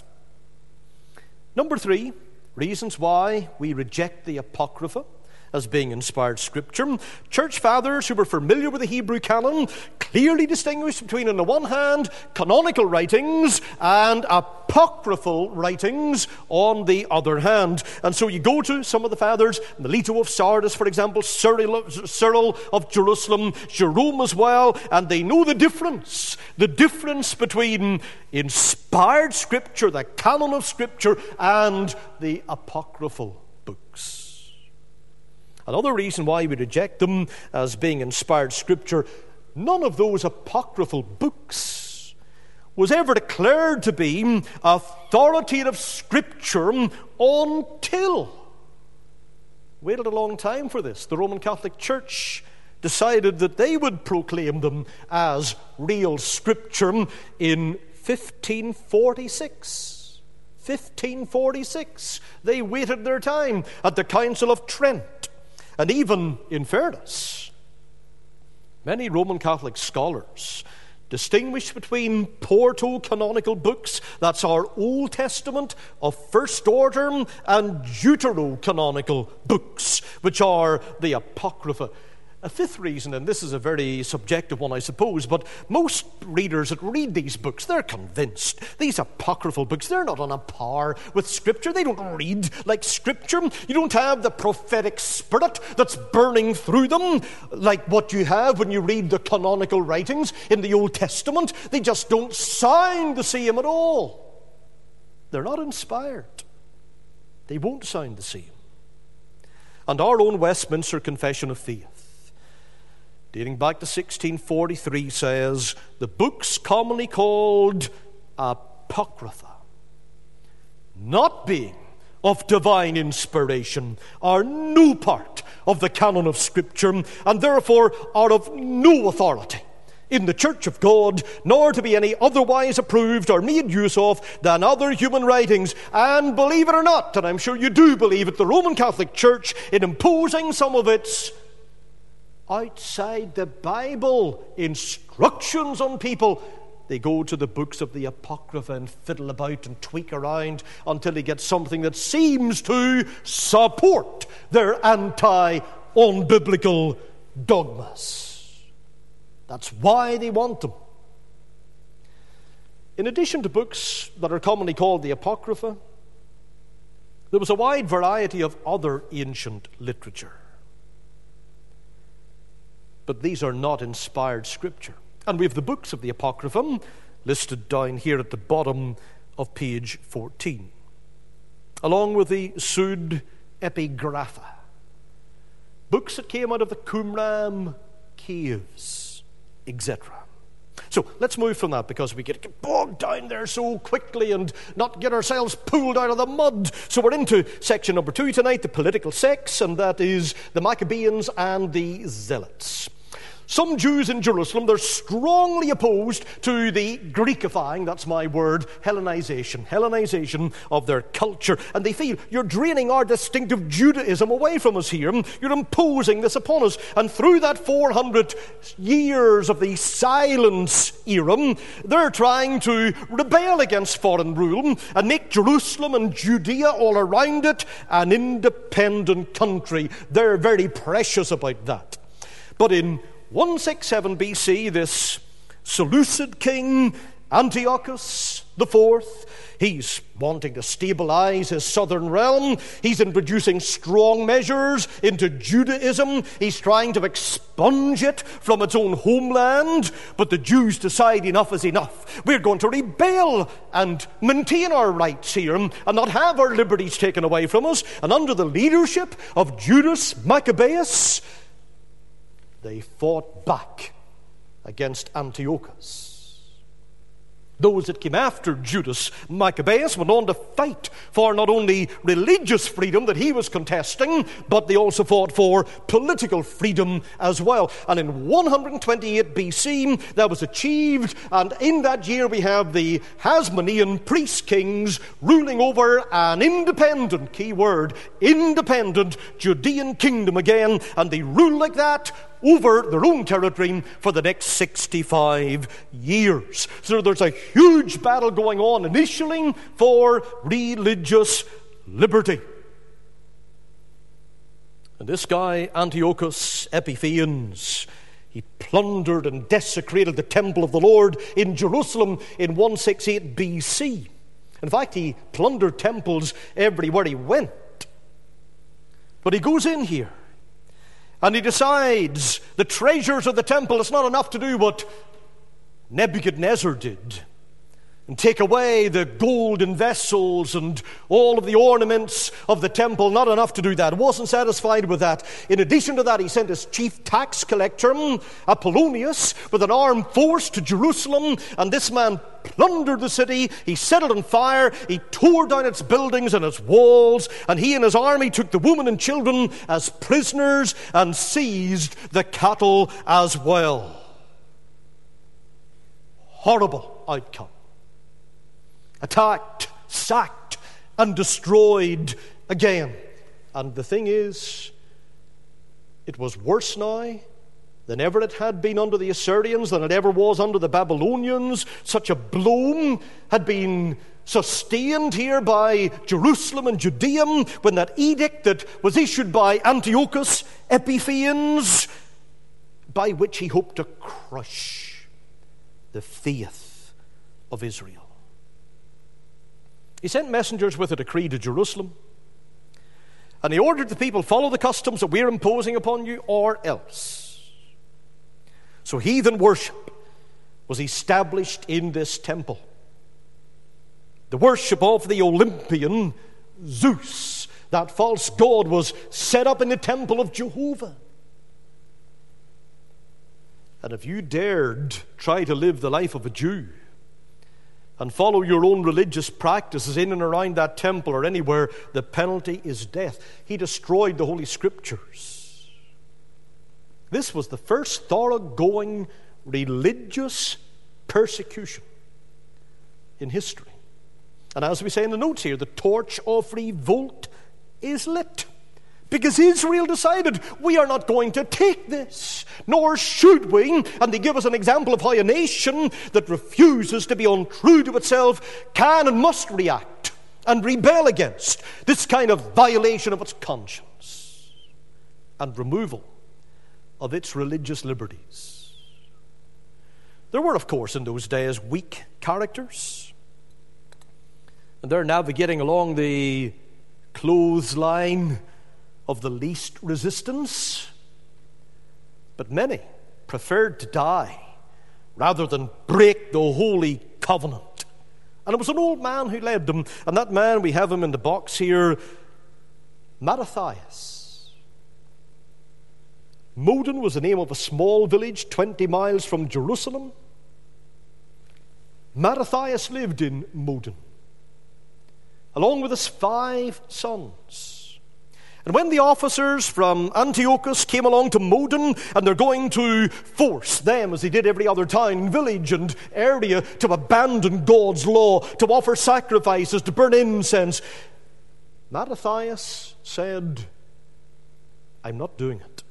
Number three, reasons why we reject the Apocrypha as being inspired Scripture. Church fathers who were familiar with the Hebrew canon clearly distinguished between, on the one hand, canonical writings and apocryphal writings on the other hand. And so you go to some of the fathers, Melito of Sardis, for example, Cyril, Cyril of Jerusalem, Jerome as well, and they know the difference, the difference between inspired Scripture, the canon of Scripture, and the apocryphal books. Another reason why we reject them as being inspired Scripture, none of those apocryphal books was ever declared to be authoritative Scripture until, waited a long time for this, the Roman Catholic Church decided that they would proclaim them as real Scripture in fifteen forty-six. fifteen forty-six. They waited their time at the Council of Trent. And even, in fairness, many Roman Catholic scholars distinguish between proto-canonical books, that's our Old Testament of first order, and deuterocanonical books, which are the Apocrypha. A fifth reason, and this is a very subjective one, I suppose, but most readers that read these books, they're convinced these apocryphal books, they're not on a par with Scripture. They don't read like Scripture. You don't have the prophetic spirit that's burning through them like what you have when you read the canonical writings in the Old Testament. They just don't sound the same at all. They're not inspired. They won't sound the same. And our own Westminster Confession of Faith, dating back to sixteen forty-three, says, the books commonly called Apocrypha, not being of divine inspiration, are no part of the canon of Scripture, and therefore are of no authority in the Church of God, nor to be any otherwise approved or made use of than other human writings. And believe it or not, and I'm sure you do believe it, the Roman Catholic Church, in imposing some of its outside the Bible instructions on people, they go to the books of the Apocrypha and fiddle about and tweak around until they get something that seems to support their anti-unbiblical dogmas. That's why they want them. In addition to books that are commonly called the Apocrypha, there was a wide variety of other ancient literature. But these are not inspired Scripture. And we have the books of the Apocrypha listed down here at the bottom of page fourteen, along with the Pseudo Epigrapha, books that came out of the Qumran caves, et cetera. So let's move from that, because we get bogged down there so quickly and not get ourselves pulled out of the mud. So we're into section number two tonight, the political sects, and that is the Maccabees and the Zealots. Some Jews in Jerusalem, they're strongly opposed to the Greekifying, that's my word, Hellenization, Hellenization of their culture. And they feel, you're draining our distinctive Judaism away from us here. You're imposing this upon us. And through that four hundred years of the silence era, they're trying to rebel against foreign rule and make Jerusalem and Judea all around it an independent country. They're very precious about that. But in one sixty-seven B C, this Seleucid king Antiochus the Fourth, he's wanting to stabilize his southern realm. He's introducing strong measures into Judaism. He's trying to expunge it from its own homeland. But the Jews decide enough is enough. We're going to rebel and maintain our rights here and not have our liberties taken away from us. And under the leadership of Judas Maccabeus, they fought back against Antiochus. Those that came after Judas Maccabeus went on to fight for not only religious freedom that he was contesting, but they also fought for political freedom as well. And in one hundred twenty-eight B C, that was achieved, and in that year we have the Hasmonean priest-kings ruling over an independent, key word, independent Judean kingdom again, and they rule like that over their own territory for the next sixty-five years. So there's a huge battle going on initially for religious liberty. And this guy, Antiochus Epiphanes, he plundered and desecrated the temple of the Lord in Jerusalem in one sixty-eight B C. In fact, he plundered temples everywhere he went. But he goes in here, and he decides the treasures of the temple, it's not enough to do what Nebuchadnezzar did and take away the golden vessels and all of the ornaments of the temple. Not enough to do that. Wasn't satisfied with that. In addition to that, he sent his chief tax collector, Apollonius, with an armed force to Jerusalem, and this man plundered the city. He set it on fire. He tore down its buildings and its walls, and he and his army took the women and children as prisoners and seized the cattle as well. Horrible outcome. Attacked, sacked, and destroyed again. And the thing is, it was worse now than ever it had been under the Assyrians, than it ever was under the Babylonians. Such a blow had been sustained here by Jerusalem and Judea when that edict that was issued by Antiochus Epiphanes, by which he hoped to crush the faith of Israel. He sent messengers with a decree to Jerusalem, and he ordered the people, follow the customs that we're imposing upon you, or else. So heathen worship was established in this temple. The worship of the Olympian Zeus, that false god, was set up in the temple of Jehovah. And if you dared try to live the life of a Jew and follow your own religious practices in and around that temple or anywhere, the penalty is death. He destroyed the Holy Scriptures. This was the first thoroughgoing religious persecution in history. And as we say in the notes here, the torch of revolt is lit. Because Israel decided, we are not going to take this, nor should we. And they give us an example of how a nation that refuses to be untrue to itself can and must react and rebel against this kind of violation of its conscience and removal of its religious liberties. There were, of course, in those days, weak characters. And they're navigating along the clothesline of the least resistance. But many preferred to die rather than break the holy covenant. And it was an old man who led them. And that man, we have him in the box here, Mattathias. Modin was the name of a small village twenty miles from Jerusalem. Mattathias lived in Modin, along with his five sons. And when the officers from Antiochus came along to Modin, and they're going to force them, as they did every other town, village, and area, to abandon God's law, to offer sacrifices, to burn incense, Mattathias said, I'm not doing it.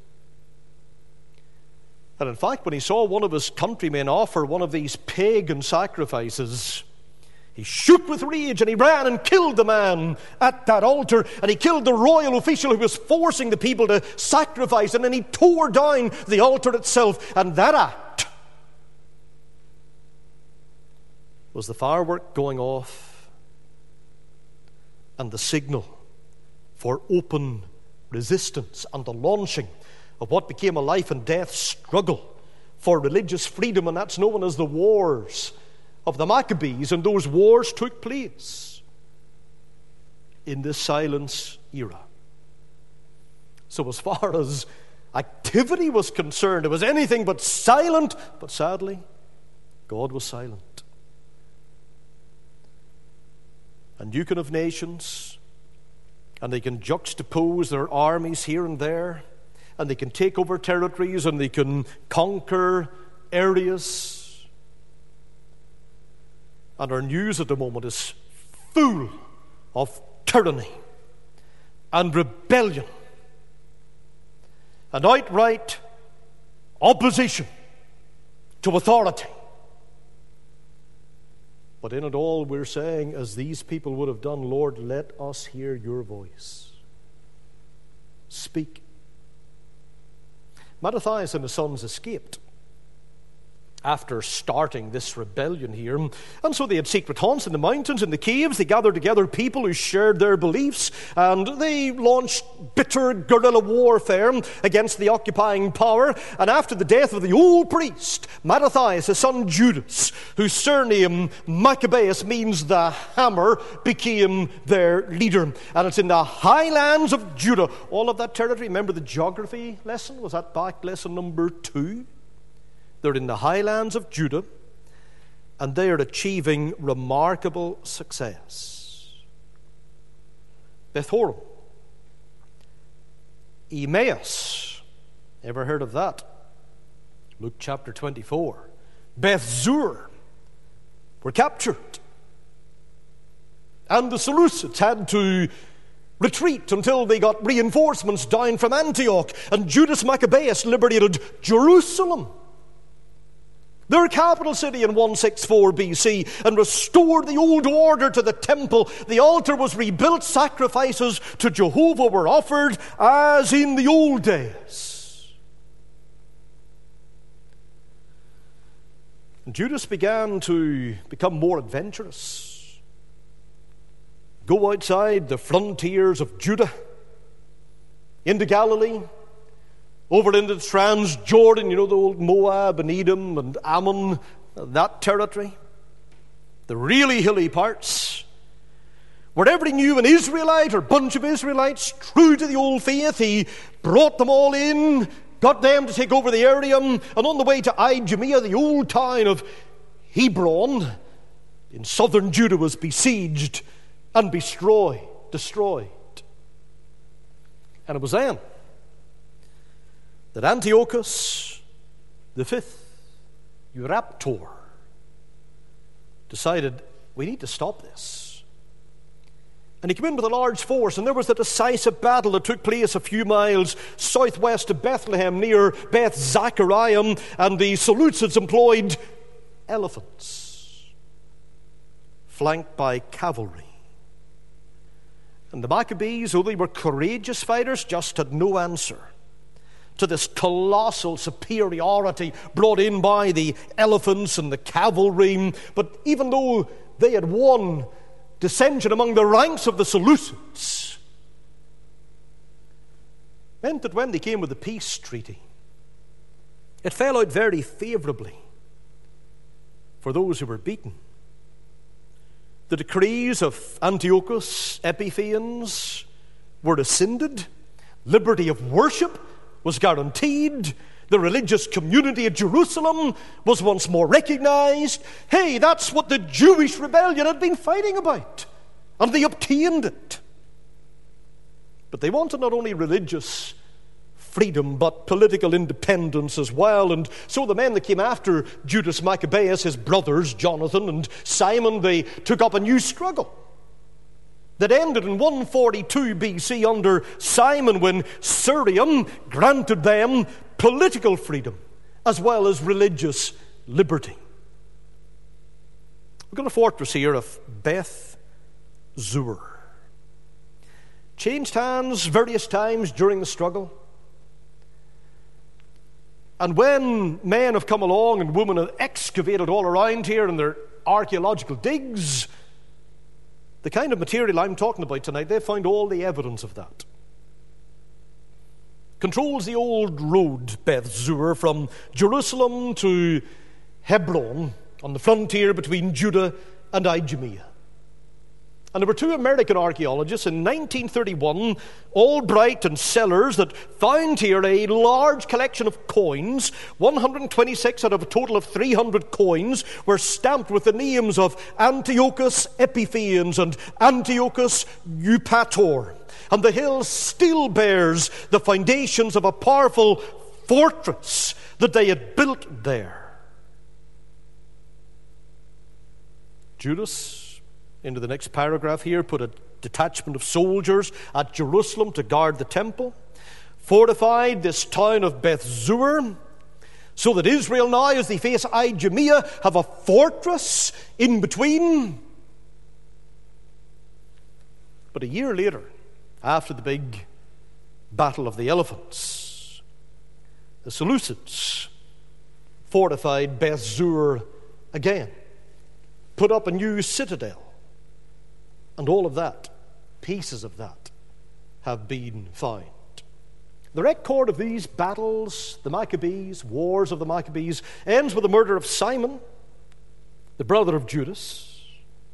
And in fact, when he saw one of his countrymen offer one of these pagan sacrifices, he shook with rage and he ran and killed the man at that altar, and he killed the royal official who was forcing the people to sacrifice, and then he tore down the altar itself. And that act was the firework going off and the signal for open resistance and the launching of what became a life and death struggle for religious freedom, and that's known as the Wars of the Maccabees. And those wars took place in this silence era. So as far as activity was concerned, it was anything but silent, but sadly, God was silent. And you can have nations, and they can juxtapose their armies here and there, and they can take over territories, and they can conquer areas. And our news at the moment is full of tyranny and rebellion and outright opposition to authority. But in it all, we're saying, as these people would have done, Lord, let us hear your voice. Speak. Mattathias and his sons escaped after starting this rebellion here. And so they had secret haunts in the mountains, in the caves. They gathered together people who shared their beliefs, and they launched bitter guerrilla warfare against the occupying power. And after the death of the old priest, Mattathias, his son Judas, whose surname Maccabeus means the hammer, became their leader. And it's in the highlands of Judah, all of that territory. Remember the geography lesson? Was that back lesson number two? They're in the highlands of Judah, and they are achieving remarkable success. Beth-horon, Emmaus, ever heard of that? Luke chapter twenty-four. Beth-zur were captured, and the Seleucids had to retreat until they got reinforcements down from Antioch, and Judas Maccabeus liberated Jerusalem, their capital city, in one sixty-four B C, and restored the old order to the temple. The altar was rebuilt, sacrifices to Jehovah were offered as in the old days. And Judas began to become more adventurous, go outside the frontiers of Judah, into Galilee, over into Transjordan, you know, the old Moab and Edom and Ammon, that territory, the really hilly parts, wherever he knew an Israelite or a bunch of Israelites true to the old faith, he brought them all in, got them to take over the area, and on the way to Idumea, the old town of Hebron in southern Judah was besieged and destroyed. destroyed. And it was then that Antiochus the fifth, Euraptor, decided, we need to stop this. And he came in with a large force, and there was a decisive battle that took place a few miles southwest of Bethlehem near Beth Zachariah, and the Seleucids employed elephants, flanked by cavalry. And the Maccabees, though they were courageous fighters, just had no answer to this colossal superiority brought in by the elephants and the cavalry. But even though they had won dissension among the ranks of the Seleucids, meant that when they came with the peace treaty, it fell out very favorably for those who were beaten. The decrees of Antiochus Epiphanes were rescinded. Liberty of worship was guaranteed. The religious community of Jerusalem was once more recognized. Hey, that's what the Jewish rebellion had been fighting about. And they obtained it. But they wanted not only religious freedom, but political independence as well. And so the men that came after Judas Maccabeus, his brothers, Jonathan and Simon, they took up a new struggle that ended in one forty-two B C under Simon, when Cirium granted them political freedom as well as religious liberty. We've got a fortress here of Beth Zur. Changed hands various times during the struggle. And when men have come along and women have excavated all around here, and they're archaeological digs, the kind of material I'm talking about tonight, they found all the evidence of that. Controls the old road, Beth Zur, from Jerusalem to Hebron, on the frontier between Judah and Idumea. And there were two American archaeologists in nineteen thirty-one, Albright and Sellers, that found here a large collection of coins. one hundred twenty-six out of a total of three hundred coins were stamped with the names of Antiochus Epiphanes and Antiochus Eupator. And the hill still bears the foundations of a powerful fortress that they had built there. Judas, into the next paragraph here, put a detachment of soldiers at Jerusalem to guard the temple, fortified this town of Beth Zur, so that Israel now, as they face Idumea, have a fortress in between. But a year later, after the big Battle of the Elephants, the Seleucids fortified Beth Zur again, put up a new citadel. And all of that, pieces of that, have been found. The record of these battles, the Maccabees, wars of the Maccabees, ends with the murder of Simon, the brother of Judas.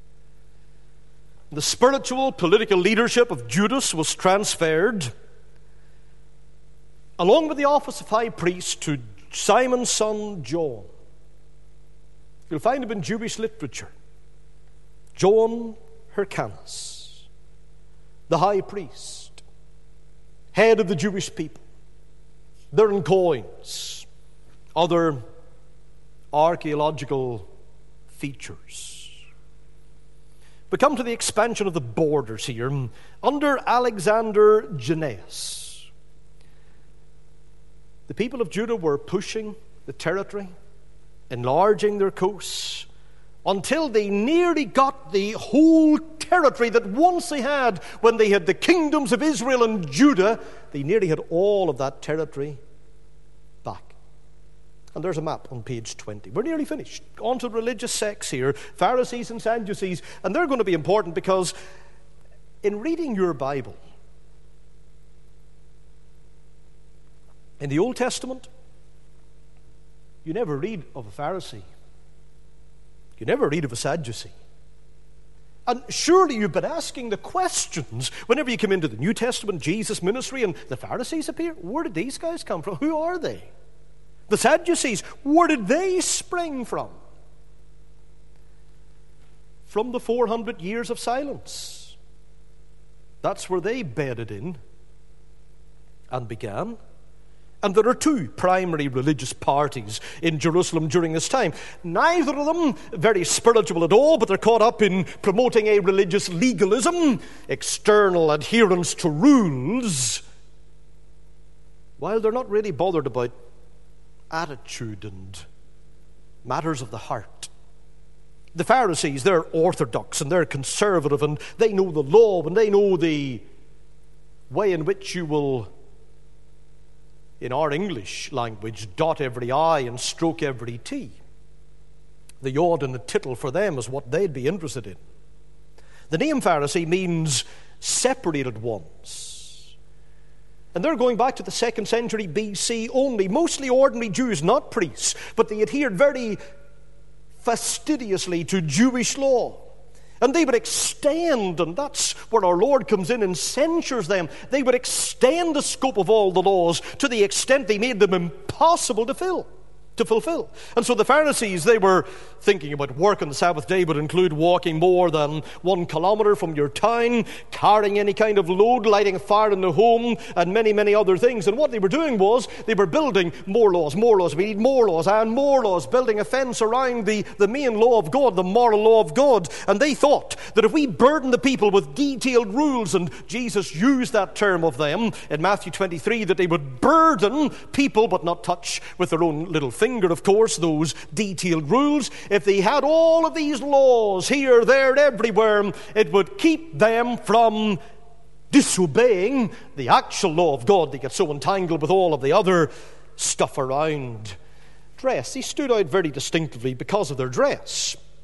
The spiritual, political leadership of Judas was transferred, along with the office of high priest, to Simon's son John. You'll find him in Jewish literature. John Hyrcanus, the high priest, head of the Jewish people. They're in coins, other archaeological features. We come to the expansion of the borders here. Under Alexander Jannaeus, the people of Judah were pushing the territory, enlarging their coasts, until they nearly got the whole territory that once they had when they had the kingdoms of Israel and Judah. They nearly had all of that territory back. And there's a map on page twenty. We're nearly finished. On to religious sects here, Pharisees and Sadducees. And they're going to be important because in reading your Bible, in the Old Testament, you never read of a Pharisee. You never read of a Sadducee. And surely you've been asking the questions whenever you come into the New Testament, Jesus' ministry, and the Pharisees appear. Where did these guys come from? Who are they? The Sadducees, where did they spring from? From the four hundred years of silence. That's where they bedded in and began. And there are two primary religious parties in Jerusalem during this time. Neither of them very spiritual at all, but they're caught up in promoting a religious legalism, external adherence to rules, while they're not really bothered about attitude and matters of the heart. The Pharisees, they're orthodox and they're conservative, and they know the law and they know the way in which you will, in our English language, dot every I and stroke every T. The yod and the tittle for them is what they'd be interested in. The name Pharisee means separated ones. And they're going back to the second century B C only, mostly ordinary Jews, not priests, but they adhered very fastidiously to Jewish law. And they would extend, and that's where our Lord comes in and censures them, they would extend the scope of all the laws to the extent they made them impossible to fill. to fulfill. And so the Pharisees, they were thinking about work on the Sabbath day would include walking more than one kilometer from your town, carrying any kind of load, lighting a fire in the home, and many, many other things. And what they were doing was they were building more laws, more laws. We need more laws and more laws, building a fence around the, the main law of God, the moral law of God. And they thought that if we burden the people with detailed rules, and Jesus used that term of them in Matthew twenty-three, that they would burden people but not touch with their own little finger, of course, those detailed rules. If they had all of these laws here, there, and everywhere, it would keep them from disobeying the actual law of God. They get so entangled with all of the other stuff around. Dress. They stood out very distinctively because of their dress.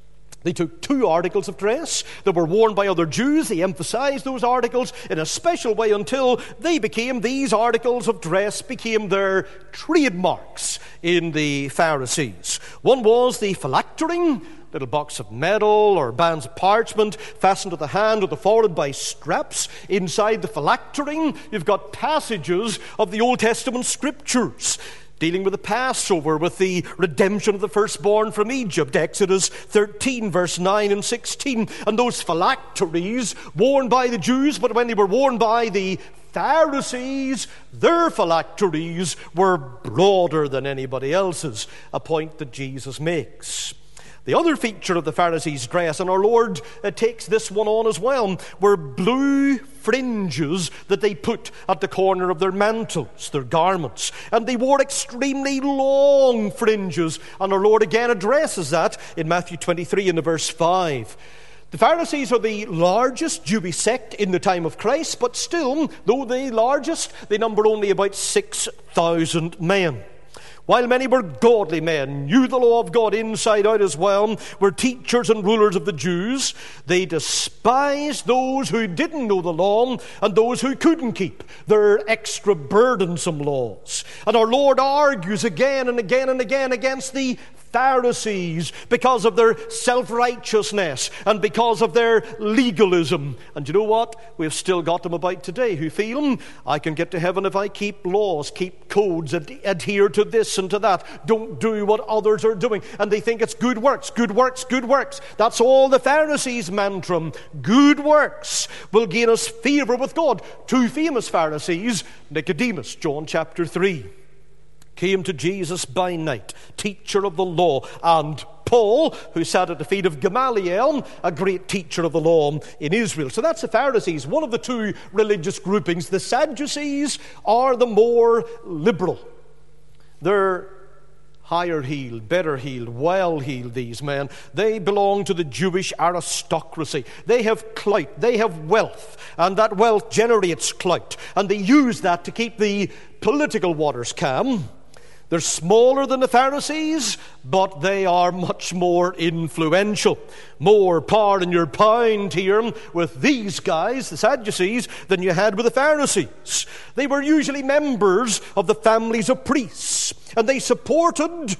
They took two articles of dress that were worn by other Jews. They emphasized those articles in a special way until they became, these articles of dress became their trademarks in the Pharisees. One was the phylactery, little box of metal or bands of parchment fastened to the hand or the forehead by straps. Inside the phylactery, you've got passages of the Old Testament scriptures dealing with the Passover, with the redemption of the firstborn from Egypt, Exodus thirteen, verse nine and sixteen. And those phylacteries worn by the Jews, but when they were worn by the Pharisees, their phylacteries were broader than anybody else's, a point that Jesus makes. The other feature of the Pharisees' dress, and our Lord uh, takes this one on as well, were blue fringes that they put at the corner of their mantles, their garments. And they wore extremely long fringes. And our Lord again addresses that in Matthew twenty-three in the verse five. The Pharisees are the largest Jewish sect in the time of Christ, but still, though the largest, they number only about six thousand men. While many were godly men, knew the law of God inside out as well, were teachers and rulers of the Jews, they despised those who didn't know the law and those who couldn't keep their extra burdensome laws. And our Lord argues again and again and again against the Pharisees because of their self-righteousness and because of their legalism. And you know what? We've still got them about today who feel, I can get to heaven if I keep laws, keep codes, ad- adhere to this and to that, don't do what others are doing. And they think it's good works, good works, good works. That's all the Pharisees' mantra. Good works will gain us favor with God. Two famous Pharisees, Nicodemus, John chapter three, came to Jesus by night, teacher of the law, and Paul, who sat at the feet of Gamaliel, a great teacher of the law in Israel. So that's the Pharisees, one of the two religious groupings. The Sadducees are the more liberal. They're higher heeled, better heeled, well heeled, these men. They belong to the Jewish aristocracy. They have clout, they have wealth, and that wealth generates clout, and they use that to keep the political waters calm. They're smaller than the Pharisees, but they are much more influential. More power in your pound here with these guys, the Sadducees, than you had with the Pharisees. They were usually members of the families of priests, and they supported,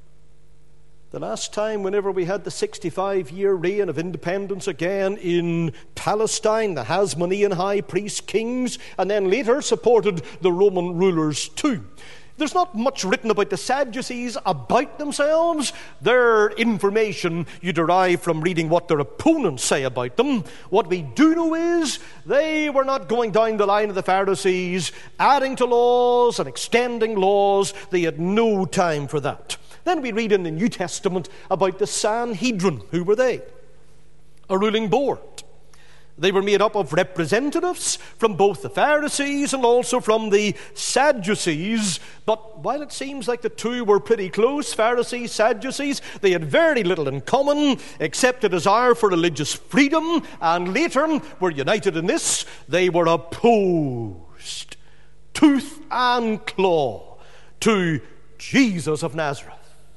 the last time whenever we had the sixty-five year reign of independence again in Palestine, the Hasmonean high priest kings, and then later supported the Roman rulers too. There's not much written about the Sadducees about themselves. Their information you derive from reading what their opponents say about them. What we do know is they were not going down the line of the Pharisees, adding to laws and extending laws. They had no time for that. Then we read in the New Testament about the Sanhedrin. Who were they? A ruling board. They were made up of representatives from both the Pharisees and also from the Sadducees. But while it seems like the two were pretty close, Pharisees, Sadducees, they had very little in common except a desire for religious freedom, and later were united in this: they were opposed, tooth and claw, to Jesus of Nazareth.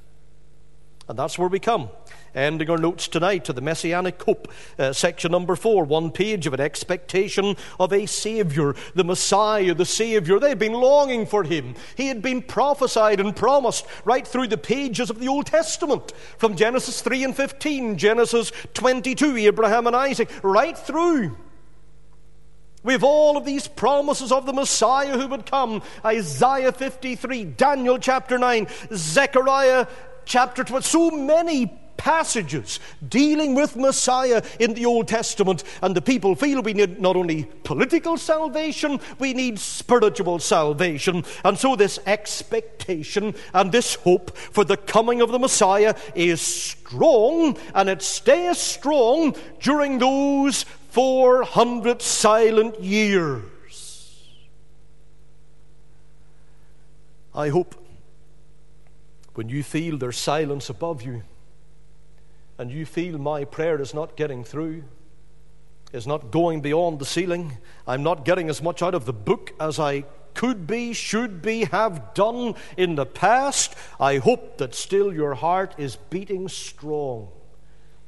And that's where we come. Ending our notes tonight to the Messianic Hope, uh, section number four, one page of an expectation of a Savior, the Messiah, the Savior. They'd been longing for him. He had been prophesied and promised right through the pages of the Old Testament, from Genesis three and fifteen, Genesis twenty-two, Abraham and Isaac, right through. We have all of these promises of the Messiah who would come. Isaiah fifty-three, Daniel chapter nine, Zechariah chapter twelve, so many passages dealing with Messiah in the Old Testament, and the people feel we need not only political salvation, we need spiritual salvation. And so this expectation and this hope for the coming of the Messiah is strong, and it stays strong during those four hundred silent years. I hope when you feel there's silence above you, and you feel my prayer is not getting through, is not going beyond the ceiling, I'm not getting as much out of the book as I could be, should be, have done in the past, I hope that still your heart is beating strong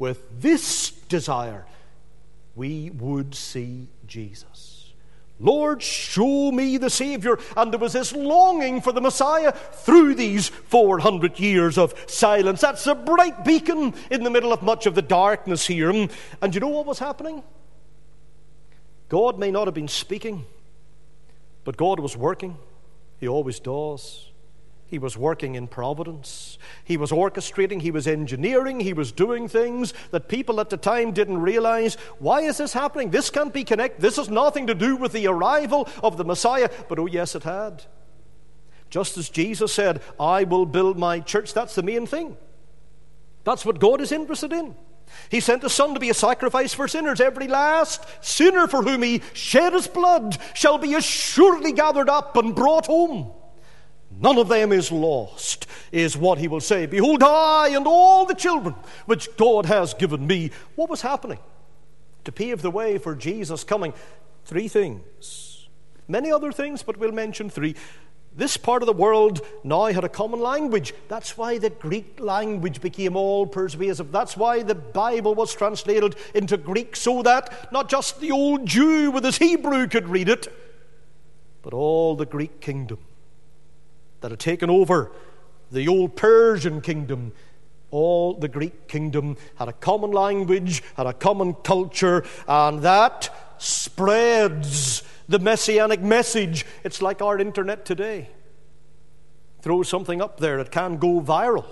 with this desire: we would see Jesus. Lord, show me the Savior. And there was this longing for the Messiah through these four hundred years of silence. That's a bright beacon in the middle of much of the darkness here. And you know what was happening? God may not have been speaking, but God was working. He always does. He was working in providence. He was orchestrating. He was engineering. He was doing things that people at the time didn't realize. Why is this happening? This can't be connected. This has nothing to do with the arrival of the Messiah. But oh yes, it had. Just as Jesus said, I will build my church. That's the main thing. That's what God is interested in. He sent his Son to be a sacrifice for sinners. Every last sinner for whom he shed his blood shall be assuredly gathered up and brought home. None of them is lost, is what he will say. Behold, I and all the children which God has given me. What was happening to pave the way for Jesus coming? Three things. Many other things, but we'll mention three. This part of the world now had a common language. That's why the Greek language became all persuasive. That's why the Bible was translated into Greek, so that not just the old Jew with his Hebrew could read it, but all the Greek kingdom that had taken over the old Persian kingdom. All the Greek kingdom had a common language, had a common culture, and that spreads the messianic message. It's like our internet today. Throw something up there, it can go viral.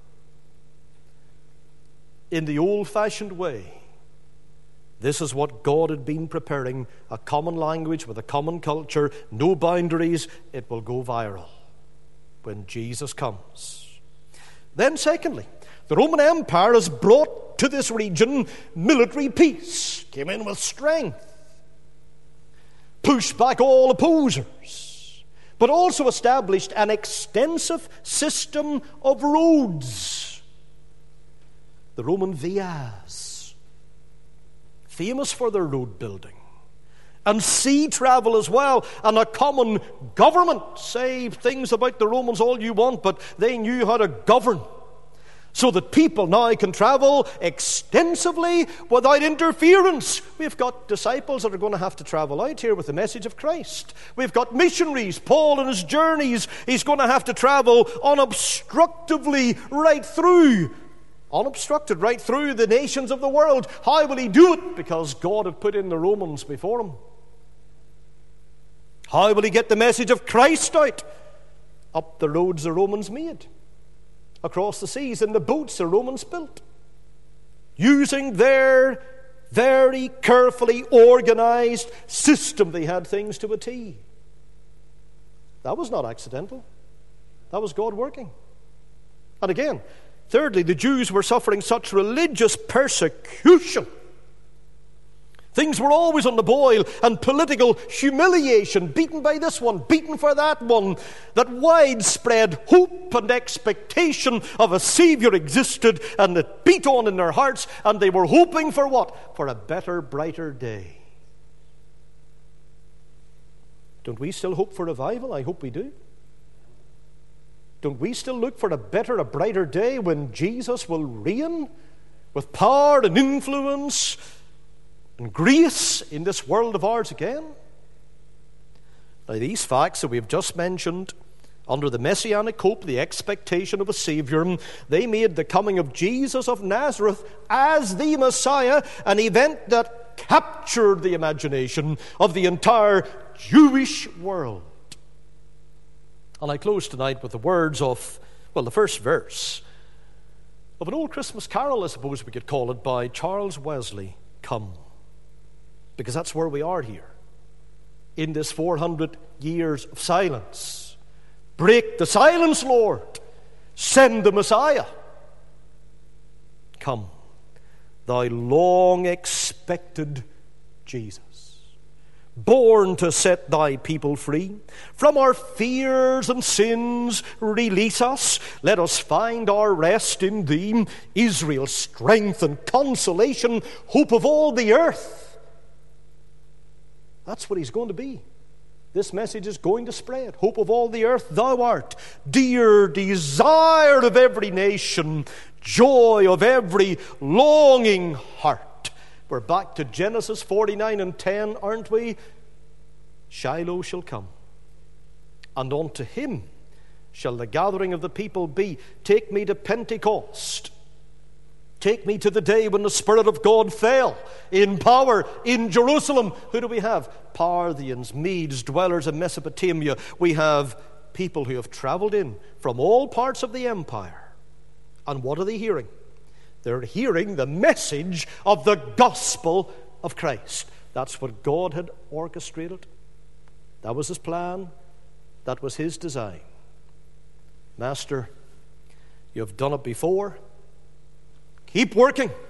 In the old-fashioned way, this is what God had been preparing: a common language with a common culture, no boundaries. It will go viral when Jesus comes. Then secondly, the Roman Empire has brought to this region military peace, came in with strength, pushed back all opposers, but also established an extensive system of roads. The Roman vias, famous for their road building, and sea travel as well, and a common government. Say things about the Romans all you want, but they knew how to govern, so that people now can travel extensively without interference. We've got disciples that are going to have to travel out here with the message of Christ. We've got missionaries. Paul in his journeys, he's going to have to travel unobstructedly right through, unobstructed right through the nations of the world. How will he do it? Because God had put in the Romans before him. How will he get the message of Christ out? Up the roads the Romans made, across the seas, in the boats the Romans built, using their very carefully organized system. They had things to a T. That was not accidental. That was God working. And again, thirdly, the Jews were suffering such religious persecution. Things were always on the boil, and political humiliation, beaten by this one, beaten for that one, that widespread hope and expectation of a Savior existed, and it beat on in their hearts, and they were hoping for what? For a better, brighter day. Don't we still hope for revival? I hope we do. Don't we still look for a better, a brighter day when Jesus will reign with power and influence and grace in this world of ours again? Now, these facts that we've just mentioned, under the messianic hope, the expectation of a Savior, they made the coming of Jesus of Nazareth as the Messiah an event that captured the imagination of the entire Jewish world. And I close tonight with the words of, well, the first verse of an old Christmas carol, I suppose we could call it, by Charles Wesley, Come. Because that's where we are here, in this four hundred years of silence. Break the silence, Lord. Send the Messiah. Come, thou long-expected Jesus, born to set thy people free. From our fears and sins release us. Let us find our rest in thee. Israel's strength and consolation, hope of all the earth. That's what he's going to be. This message is going to spread. Hope of all the earth, thou art. Dear desire of every nation, joy of every longing heart. We're back to Genesis forty-nine and ten, aren't we? Shiloh shall come, and unto him shall the gathering of the people be. Take me to Pentecost. Take me to the day when the Spirit of God fell in power in Jerusalem. Who do we have? Parthians, Medes, dwellers in Mesopotamia. We have people who have traveled in from all parts of the empire. And what are they hearing? They're hearing the message of the gospel of Christ. That's what God had orchestrated. That was his plan. That was his design. Master, you have done it before. Keep working.